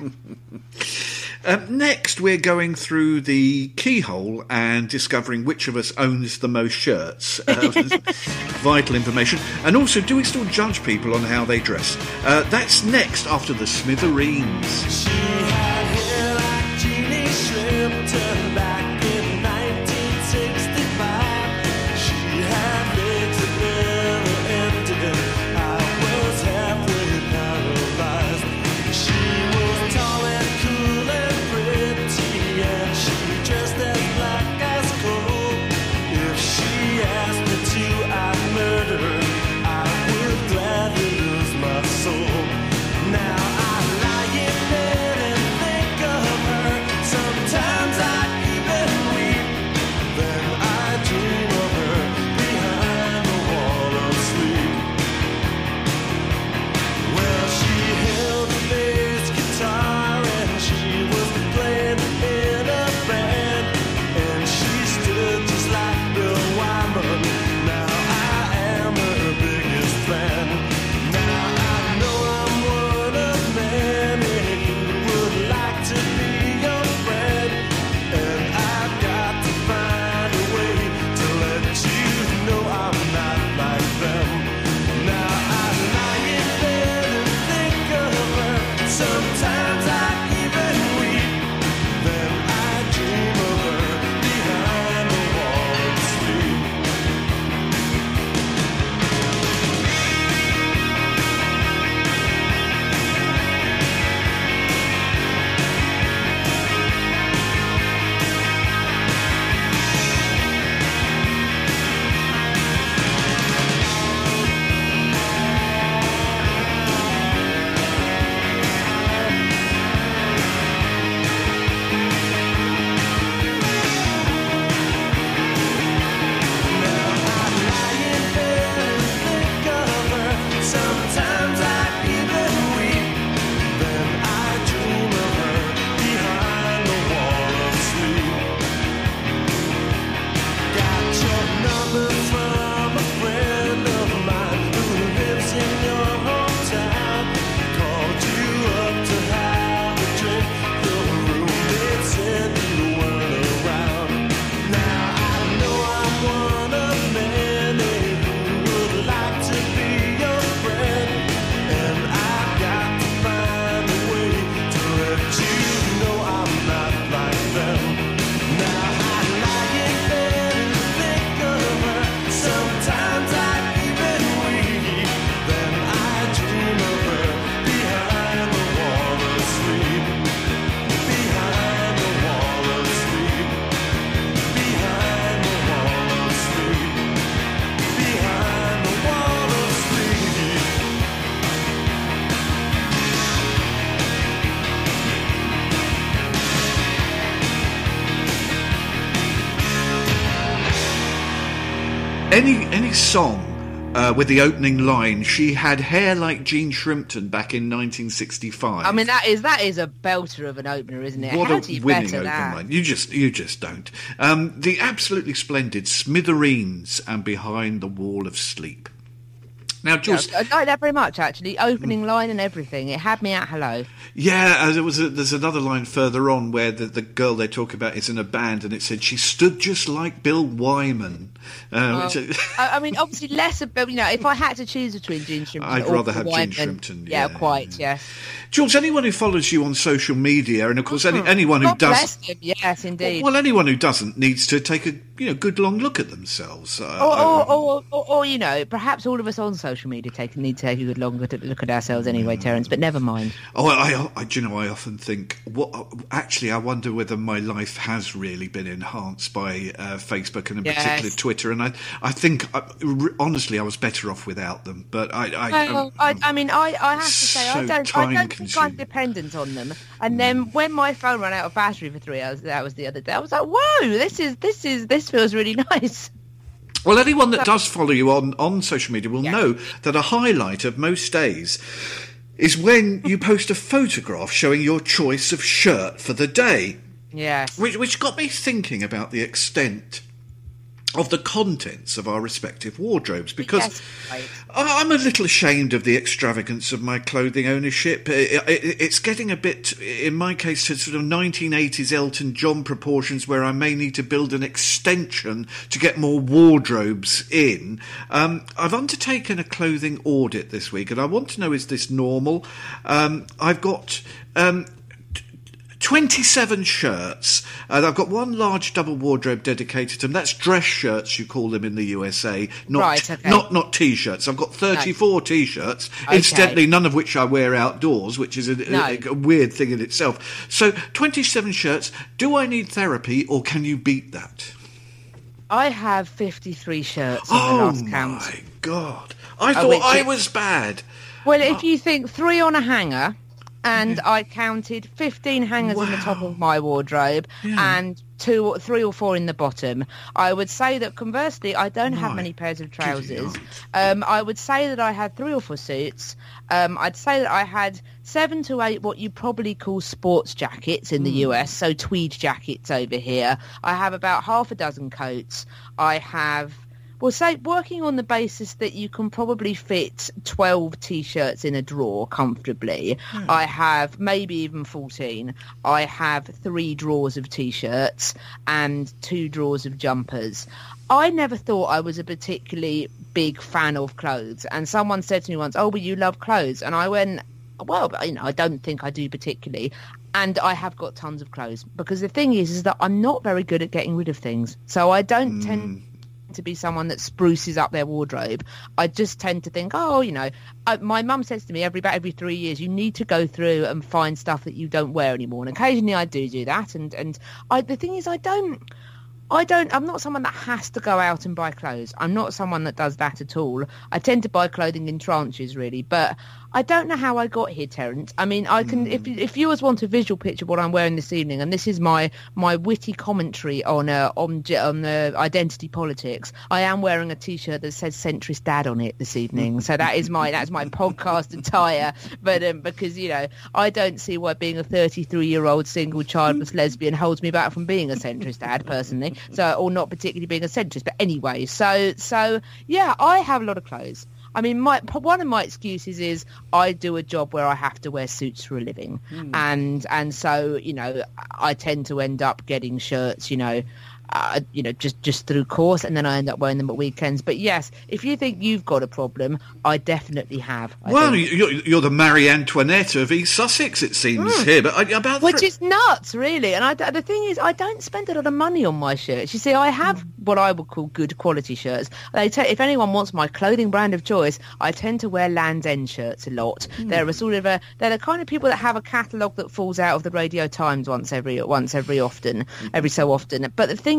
Um, next, we're going through the keyhole and discovering which of us owns the most shirts. Uh, vital information. And also, do we still judge people on how they dress? Uh, that's next after the Smithereens. She had hair like Jeannie Shrimp, turned back in nineteen sixty-five. She had legs that never emptied them. I was halfway paralyzed. She was tall and cool and pretty, and she dressed as black as coal. If she asked me to, I'd murder her. I would gladly lose my soul. Now I lie in bed and any any song uh, with the opening line, "She had hair like Jean Shrimpton" back in nineteen sixty-five. I mean, that is that is a belter of an opener, isn't it? What How a do you winning better opening that? line! You just you just don't. Um, the absolutely splendid "Smithereens" and "Behind the Wall of Sleep." Now, Jules, Yeah, I like that very much, actually. Opening line and everything. It had me at hello. yeah, uh, there was a, there's another line further on where the, the girl they talk about is in a band, and it said she stood just like Bill Wyman. Uh, Well, which, I, I mean, obviously less about, you know, if I had to choose between Jean Shrimpton I'd or rather have Wyman, Jean Shrimpton, Yeah, yeah, quite, yeah. yes. Jules, anyone who follows you on social media, and of course any, anyone who God does, bless them. Yes, indeed. well, anyone who doesn't needs to take a you know good long look at themselves. Uh, Or, I- or, or, or, or, you know, perhaps all of us on social media take, need to take a good long look at, look at ourselves anyway, Terence, but never mind. Oh, I, I, do you know, I often think, what? Actually, I wonder whether my life has really been enhanced by uh, Facebook and in Yes. particular Twitter. And I, I think, I, r- honestly, I was better off without them. But I, I, Well, I, I mean, I, I have to say, so I don't, I don't think time-consuming. I'm dependent on them. And then when my phone ran out of battery for three hours, that was the other day, I was like, whoa, this is, this is, this feels really nice. Well, anyone that does follow you on, on social media will Yeah. know that a highlight of most days is when you post a photograph showing your choice of shirt for the day, Yes. which, which got me thinking about the extent of the contents of our respective wardrobes, because Yes, right. I- I'm a little ashamed of the extravagance of my clothing ownership. It- it- It's getting a bit, in my case, to sort of nineteen eighties Elton John proportions, where I may need to build an extension to get more wardrobes in. Um, I've undertaken a clothing audit this week, and I want to know, is this normal? Um, I've got... Um, twenty-seven shirts. Uh, I've got one large double wardrobe dedicated to them. That's dress shirts, you call them in the U S A, not Right, okay. not not t-shirts. I've got thirty-four t-shirts, incidentally, none of which I wear outdoors, which is a, No. a, a weird thing in itself. So, twenty-seven shirts. Do I need therapy, or can you beat that? I have fifty-three shirts on Oh the last count. my God! I Oh, thought which I is- was bad. Well, if you think three on a hanger, and I counted fifteen hangers in the top Wow. of my wardrobe, Yeah. and two, or three or four in the bottom, I would say that conversely, I don't have My many pairs of giddy trousers. aunt. Um, I would say that I had three or four suits. Um, I'd say that I had seven to eight what you probably call sports jackets in the Hmm. U S, so tweed jackets over here. I have about half a dozen coats. I have... Well, say working on the basis that you can probably fit twelve T-shirts in a drawer comfortably. I have maybe even fourteen. I have three drawers of T-shirts and two drawers of jumpers. I never thought I was a particularly big fan of clothes. And someone said to me once, oh, but you love clothes. And I went, well, you know, I don't think I do particularly. And I have got tons of clothes. Because the thing is, is that I'm not very good at getting rid of things. So I don't tend to be someone that spruces up their wardrobe. I just tend to think, oh, you know, I, my mum says to me every about every three years, you need to go through and find stuff that you don't wear anymore. And occasionally I do do that. And and I, the thing is, I don't. I don't, I'm not someone that has to go out and buy clothes. I'm not someone that does that at all. I tend to buy clothing in tranches, really. But I don't know how I got here, Terence. I mean, I can, if if viewers want a visual picture of what I'm wearing this evening, and this is my, my witty commentary on uh, on ge- on uh, identity politics, I am wearing a T-shirt that says "Centrist Dad" on it this evening. So that is my that's my podcast attire. But um, because you know, I don't see why being a thirty-three-year-old single childless lesbian holds me back from being a centrist dad, personally. So, or not particularly being a centrist, but anyway. So, so yeah, I have a lot of clothes. I mean, my one of my excuses is I do a job where I have to wear suits for a living, Mm. and and so you know I tend to end up getting shirts, you know. Uh, you know, just just through course, and then I end up wearing them at weekends. But yes, if you think you've got a problem, I definitely have. I Well, think. you're, you're the Marie Antoinette of East Sussex, it seems here. But I, about Which three- is nuts, really. And I, the thing is, I don't spend a lot of money on my shirts. You see, I have what I would call good quality shirts. They t- if anyone wants my clothing brand of choice, I tend to wear Land's End shirts a lot. They're a sort of a, they're the kind of people that have a catalogue that falls out of the Radio Times once every once every often, every so often. But the thing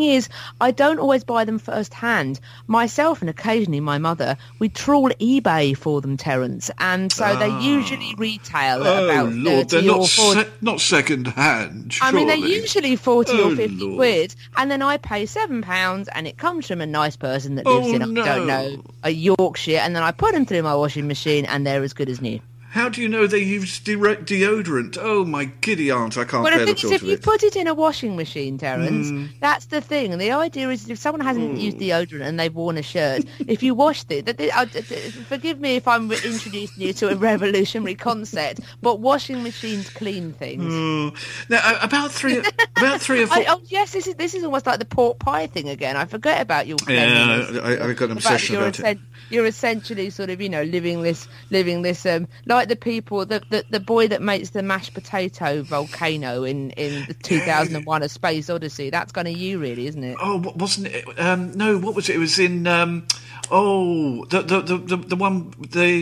is, I don't always buy them first hand. Myself and occasionally my mother, we trawl eBay for them, Terence, and so they usually retail at Oh, about Lord, they're thirty not, or forty. se- not second-hand, I mean, they're surely. usually forty Oh, or fifty Lord. quid, and then I pay seven pounds, and it comes from a nice person that lives Oh, in, I no. don't know, a Yorkshire, and then I put them through my washing machine, and they're as good as new. How do you know they use de- deodorant? Oh, my giddy aunt, I can't Well, bear the the thing is, thought if of you it. put it in a washing machine, Terence, Mm. that's the thing. And the idea is, if someone hasn't used deodorant and they've worn a shirt, if you washed it, that, that, uh, forgive me if I'm introducing you to a revolutionary concept, but washing machines clean things. Oh. Now, uh, about three, about three or four... I, oh yes, this is this is almost like the pork pie thing again. I forget about your Yeah, cleanliness. I, I, I've got an The fact obsession that you're about it. essen- You're essentially sort of, you know, living this, living this, um, like the people, the, the the boy that makes the mashed potato volcano in in the two thousand one: A Space Odyssey. That's kind of you, really, isn't it? Oh, what- wasn't it? Um, no, what was it? It was in. Um, oh, the, the the the the one the.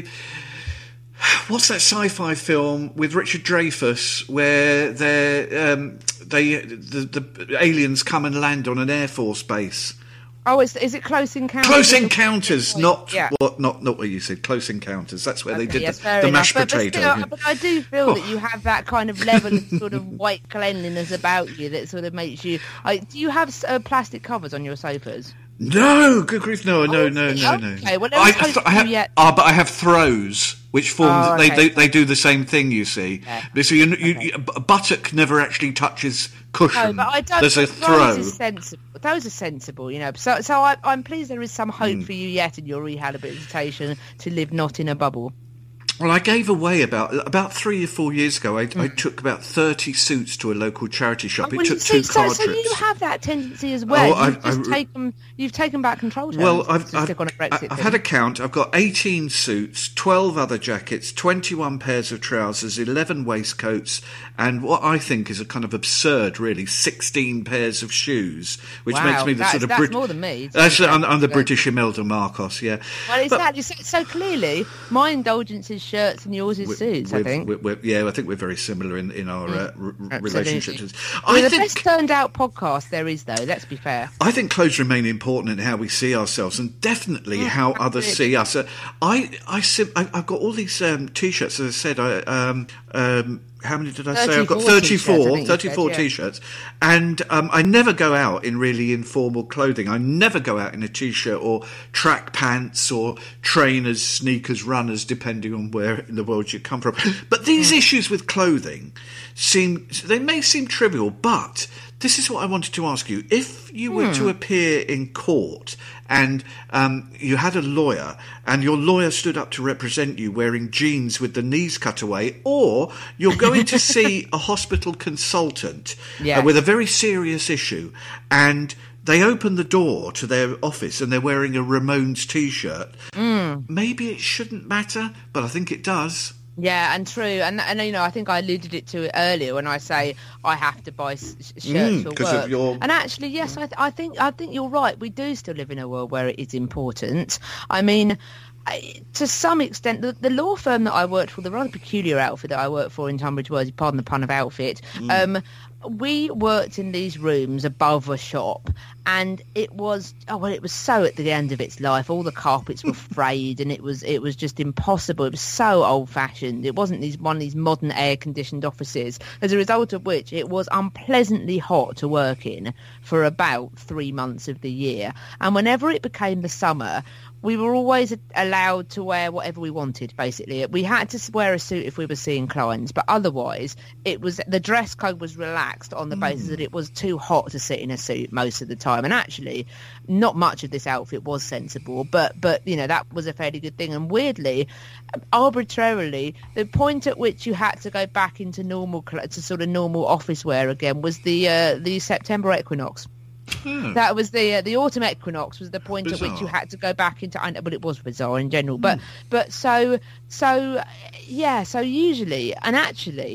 What's that sci-fi film with Richard Dreyfuss where they um, they the, the aliens come and land on an Air Force base? Oh, is is it Close Encounters? Close Encounters, not Yeah. what, not not what you said. Close Encounters. That's where they Okay, did yes, the, fair the enough. mashed but, potato. But, yeah. still, but I do feel that you have that kind of level of sort of white cleanliness about you that sort of makes you. I, do you have uh, plastic covers on your sofas? No, good grief, no, no, Oh, no, no, no. okay, well, I, let's hope I have, you yet- ah, but I have throws, which form. Oh, they, okay. they they do the same thing. You see, Yeah. so you, you, Okay. you, a buttock never actually touches cushion. No, but I don't. There's a those throw. are sensible. Those are sensible, you know. So, so I, I'm pleased there is some hope Hmm. for you yet in your rehabilitation to live not in a bubble. Well, I gave away about about three or four years ago. I, I Mm. took about thirty suits to a local charity shop. Oh, it well, took you see, two car so, so trips. you have that tendency as well. Oh, you've I've- just I've- taken, you've taken back control. Well, Terence, I've, to I've, stick on a Brexit I've thing. had a count. I've got eighteen suits, twelve other jackets, twenty-one pairs of trousers, eleven waistcoats, and what I think is a kind of absurd, really, sixteen pairs of shoes, which Wow, makes me the that's- sort of that's Brit- more than me, to That's, be fair. I'm, I'm the Yeah. British Imelda Marcos, yeah. Well, But- exactly. So, so clearly, my indulgence is shirts and yours is suits. I We're- think. we're- we're- yeah, I think we're very similar in, in our uh, r- r- Absolutely. relationships. We're I the think best turned out podcast there is, though. Let's be fair. I think clothes remain important in how we see ourselves, and definitely Mm, how others absolutely. see us. Uh, I, I, sim- I, I've got all these um, t-shirts. As I said, I, um, um, how many did I say? I've got thirty-four t-shirts, I thirty-four, think you said, thirty-four yeah. t-shirts, and um, I never go out in really informal clothing. I never go out in a t-shirt or track pants or trainers, sneakers, runners, depending on where in the world you come from. But these Mm. issues with clothing seem, they may seem trivial, but this is what I wanted to ask you. If you were Hmm. to appear in court and um, you had a lawyer and your lawyer stood up to represent you wearing jeans with the knees cut away, or you're going to see a hospital consultant uh, Yes. with a very serious issue, and they open the door to their office and they're wearing a Ramones t-shirt, Hmm. maybe it shouldn't matter, but I think it does. Yeah, and true, and and you know, I think I alluded it to it earlier when I say I have to buy s- sh- shirts Mm, for 'cause of work. your- And actually, yes, I, th- I think I think you're right. We do still live in a world where it is important. I mean, I, to some extent, the, the law firm that I worked for, the rather peculiar outfit that I worked for in Tunbridge Wells, pardon the pun of outfit, um, we worked in these rooms above a shop, and it was oh well, it was so at the end of its life. All the carpets were frayed, and it was it was just impossible. It was so old fashioned. It wasn't these one of these modern air conditioned offices. As a result of which, it was unpleasantly hot to work in for about three months of the year. And whenever it became the summer, we were always allowed to wear whatever we wanted, basically. We had to wear a suit if we were seeing clients, but otherwise it was the dress code was relaxed on the basis that it was too hot to sit in a suit most of the time. And actually, not much of this outfit was sensible, but, but you know, that was a fairly good thing. And weirdly, arbitrarily, the point at which you had to go back into normal, cl- to sort of normal office wear again was the uh, the September equinox. That was the uh, the autumn equinox was the point at which you Bizarre. had to go back into. I know, but it was bizarre in general. But but so so yeah. So usually and actually,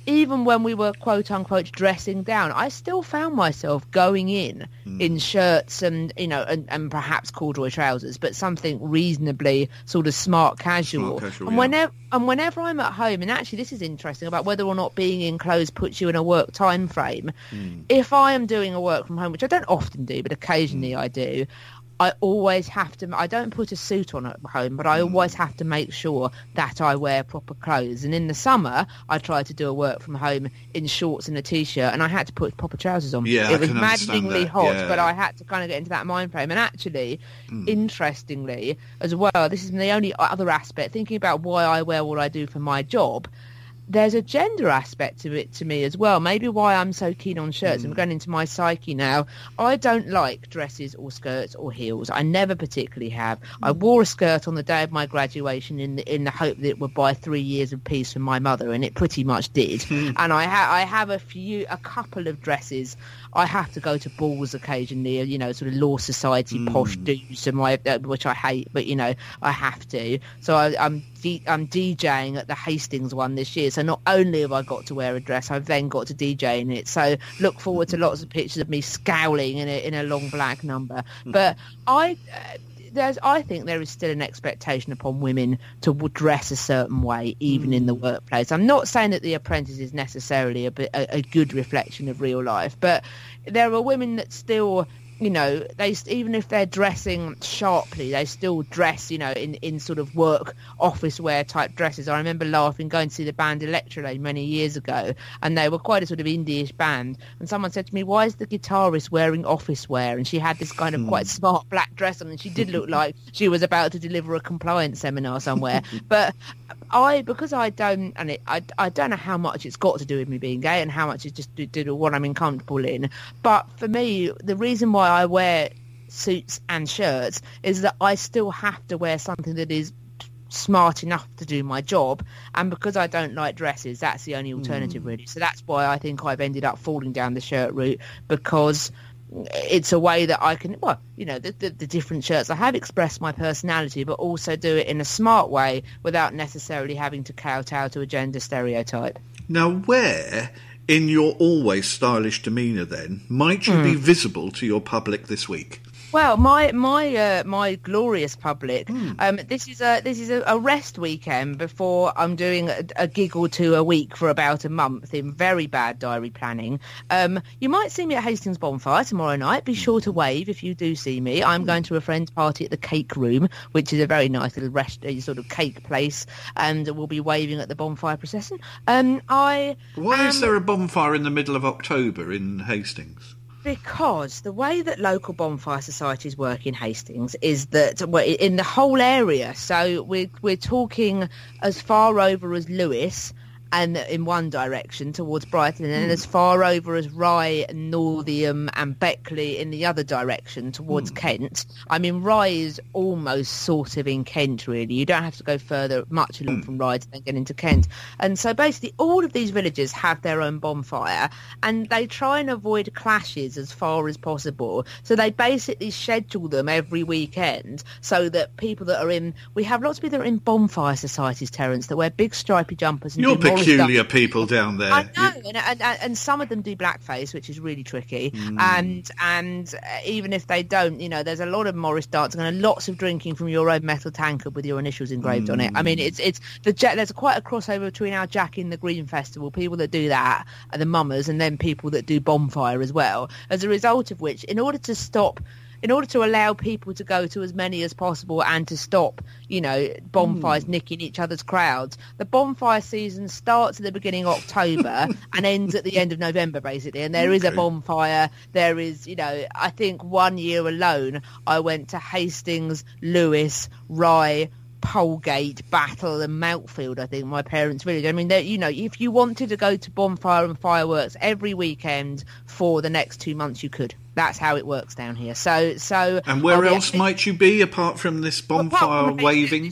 even when we were quote unquote dressing down, I still found myself going in mm. in shirts and, you know, and, and perhaps corduroy trousers, but something reasonably sort of smart casual. Smart casual and, yeah. whenever, and whenever I'm at home, and actually this is interesting about whether or not being in clothes puts you in a work time frame. Mm. If I am doing a work from home, which I don't often do, but occasionally mm. I do, I always have to, I don't put a suit on at home, but I always have to make sure that I wear proper clothes. And in the summer, I tried to do a work from home in shorts and a T-shirt, and I had to put proper trousers on. Yeah, it was I can maddeningly that. hot, yeah. but I had to kind of get into that mind frame. And actually, mm. interestingly, as well, this is the only other aspect, thinking about why I wear what I do for my job, there's a gender aspect of it to me as well. Maybe why I'm so keen on shirts. Mm. I'm going into my psyche now. I don't like dresses or skirts or heels. I never particularly have. Mm. I wore a skirt on the day of my graduation in the, in the hope that it would buy three years of peace for my mother, and it pretty much did. Mm. And I, ha- I have a few, a couple of dresses. I have to go to balls occasionally, you know, sort of law society mm. posh dues, and my, uh, which I hate, but, you know, I have to. So I, I'm D- I'm DJing at the Hastings one this year. So not only have I got to wear a dress, I've then got to D J in it. So look forward to lots of pictures of me scowling in a, in a long black number. But I... Uh, There's, I think there is still an expectation upon women to dress a certain way, even mm. in the workplace. I'm not saying that The Apprentice is necessarily a, bit, a, a good reflection of real life, but there are women that still, you know, they even if they're dressing sharply, they still dress, you know, in, in sort of work office wear type dresses. I remember laughing going to see the band Electrolay many years ago, and they were quite a sort of indie-ish band, and someone said to me, why is the guitarist wearing office wear? And she had this kind of mm. quite smart black dress on, and she did look like she was about to deliver a compliance seminar somewhere. But I, because I don't, and it, I, I don't know how much it's got to do with me being gay and how much it's just to do with what I'm uncomfortable in, but for me, the reason why I wear suits and shirts is that I still have to wear something that is smart enough to do my job, and because I don't like dresses, that's the only alternative mm. really. So that's why I think I've ended up falling down the shirt route, because it's a way that I can, well, you know, the, the, the different shirts, I have expressed my personality, but also do it in a smart way without necessarily having to kowtow to a gender stereotype. Now, where in your always stylish demeanour, then, might you mm. be visible to your public this week? Well, my my uh, my glorious public. Mm. Um, this is a this is a, a rest weekend before I'm doing a, a gig or two a week for about a month in very bad diary planning. Um, you might see me at Hastings Bonfire tomorrow night. Be sure to wave if you do see me. I'm mm. going to a friend's party at the Cake Room, which is a very nice little rest, uh, sort of cake place, and we'll be waving at the bonfire procession. Um, I why am, is there a bonfire in the middle of October in Hastings? Because the way that local bonfire societies work in Hastings is that, well, in the whole area, so we're, we're talking as far over as Lewes and in one direction towards Brighton, and then mm. as far over as Rye, Northiam and Beckley in the other direction towards mm. Kent. I mean, Rye is almost sort of in Kent, really. You don't have to go further, much along mm. from Rye to then get into Kent. And so basically all of these villages have their own bonfire, and they try and avoid clashes as far as possible. So they basically schedule them every weekend so that people that are in... We have lots of people that are in bonfire societies, Terence, that wear big stripy jumpers and You're do peculiar people down there. I know, and, and, and some of them do blackface, which is really tricky. Mm. And and even if they don't, you know, there's a lot of Morris dancing and lots of drinking from your own metal tankard with your initials engraved mm. on it. I mean, it's it's the there's quite a crossover between our Jack in the Green Festival, people that do that, and the mummers, and then people that do bonfire as well. As a result of which, in order to stop. In order to allow people to go to as many as possible and to stop, you know, bonfires mm. nicking each other's crowds, the bonfire season starts at the beginning of October and ends at the end of November, basically. And there okay. is a bonfire. There is, you know, I think one year alone, I went to Hastings, Lewes, Rye, Polegate, Battle and Mountfield, I think, my parents' village. I mean, you know, if you wanted to go to bonfire and fireworks every weekend for the next two months, you could. That's how it works down here. So, so. And where oh, else yeah. might you be apart from this bonfire well, waving?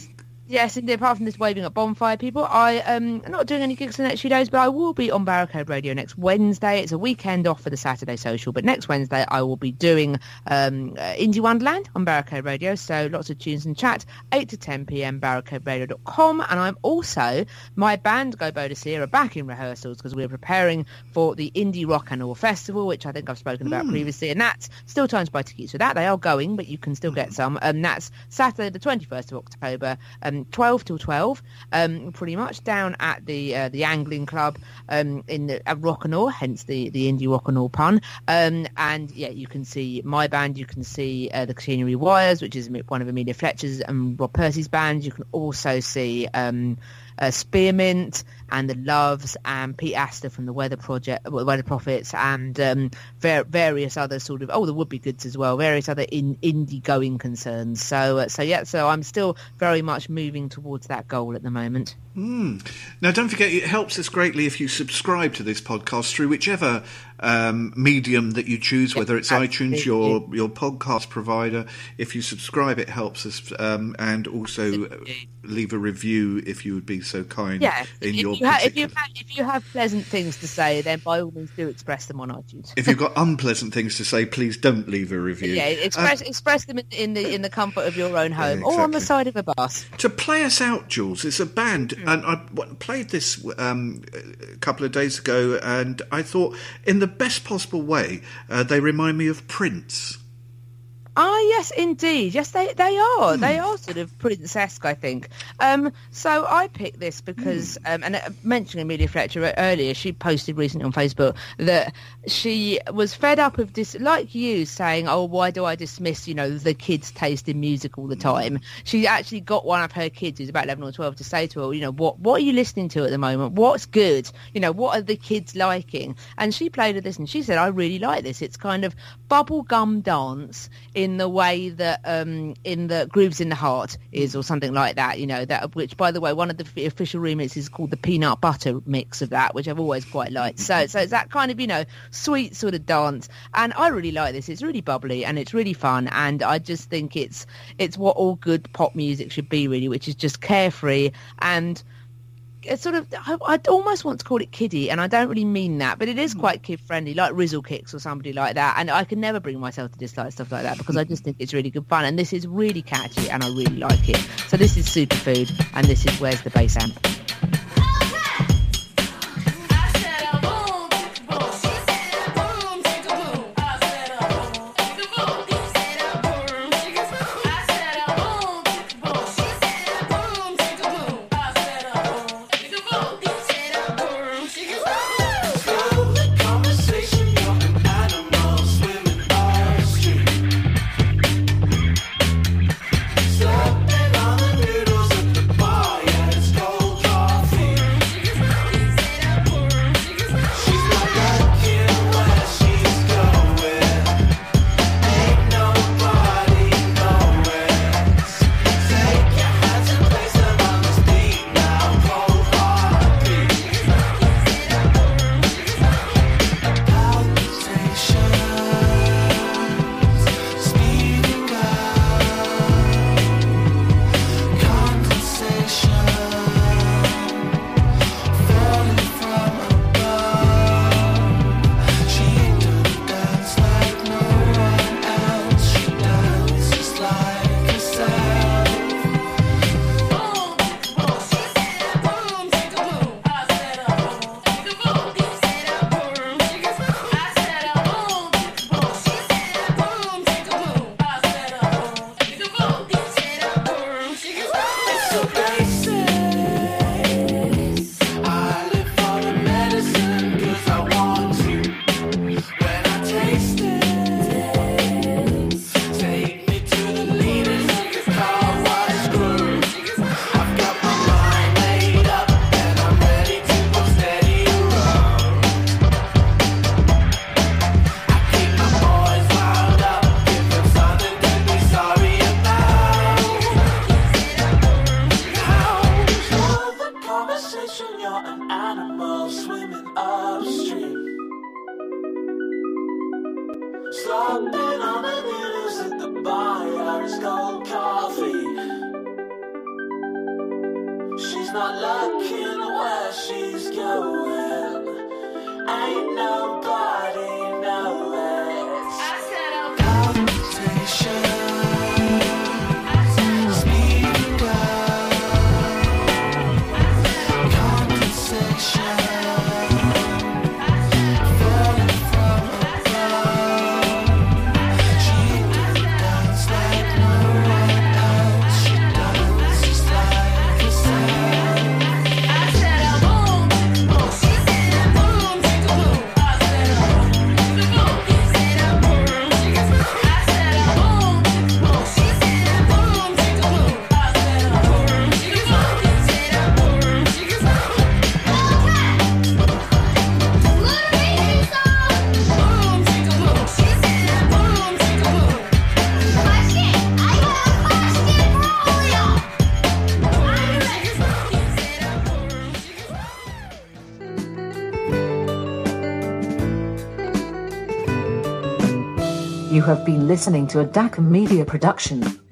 Yes, indeed. Apart from this waving at bonfire, people, I um, am not doing any gigs the next few days, but I will be on Barricade Radio next Wednesday. It's a weekend off for the Saturday social, but next Wednesday I will be doing um, uh, Indie Wonderland on Barricade Radio, so lots of tunes and chat, eight to ten p.m, barricade radio dot com, and I'm also, my band, Go Bodicea, are back in rehearsals because we're preparing for the Indie Rock and Roll Festival, which I think I've spoken about mm. previously, and that's still time to buy tickets for that. They are going, but you can still get some, and that's Saturday the twenty-first of October, um, twelve till twelve, um, pretty much down at the uh, the Angling Club um, in the, at Rock'n'All, hence the, the Indie Rock'n'All pun. Um, and yeah, you can see my band, you can see uh, the Catenary Wires, which is one of Amelia Fletcher's and Rob Percy's bands. You can also see um, uh, Spearmint and the Loves and Pete Astor from the Weather Project, Weather Prophets, and um, ver- various other sort of, oh, the Would Be Goods as well, various other in- indie going concerns. So, uh, so yeah, so I'm still very much moving towards that goal at the moment. Mm. Now, don't forget, it helps us greatly if you subscribe to this podcast through whichever um, medium that you choose, yep, whether it's absolutely. iTunes, your your podcast provider. If you subscribe, it helps us, um, and also absolutely. leave a review if you would be so kind. Yeah, in if, your you ha- if you have if you have pleasant things to say, then by all means do express them on iTunes. If you've got unpleasant things to say, please don't leave a review. Yeah, express uh, express them in the in the comfort of your own home, yeah, exactly. or on the side of a bus. To play us out, Jules, it's a band. And I played this um, a couple of days ago, and I thought, in the best possible way, uh, they remind me of Prince. Ah, yes, indeed. Yes, they, they are. Mm. They are sort of Prince-esque, I think. Um, so I picked this because, mm. um, and uh, mentioning Amelia Fletcher earlier, she posted recently on Facebook that she was fed up of this, like you, saying, oh, why do I dismiss, you know, the kids' taste in music all the time? She actually got one of her kids, who's about eleven or twelve, to say to her, you know, what, what are you listening to at the moment? What's good? You know, what are the kids liking? And she played her this, and she said, I really like this. It's kind of bubblegum dance in the way that um, in the Grooves in the Heart is, or something like that, you know, that which, by the way, one of the official remixes is called the peanut butter mix of that, which I've always quite liked. So, so it's that kind of, you know, sweet sort of dance, and I really like this. It's really bubbly and it's really fun, and I just think it's it's what all good pop music should be, really, which is just carefree and it's sort of, I, I almost want to call it kiddie, and I don't really mean that, but it is quite kid-friendly, like Rizzle Kicks or somebody like that, and I can never bring myself to dislike stuff like that because I just think it's really good fun, and this is really catchy, and I really like it. So this is Superfood, and this is Where's the Bass Amp? not looking where she's going. Ain't nobody knows. I said conversation. Speaking of condensation. Falling from above. She can dance like no one else. She does just like herself. I said a boom, boom. She said a boom, take a boom. I said a boom, boom. She said a boom, take a boom. I said a boom, boom. She said a boom, take a boom. I said a boom, take a boom. She said a boom, take a boom. Little baby song. Boom, take a boom. She said a boom, take a boom. Question, I got a question for all y'all. Are you ready? She said a boom, take a boom. You have been listening to a D A C Media production.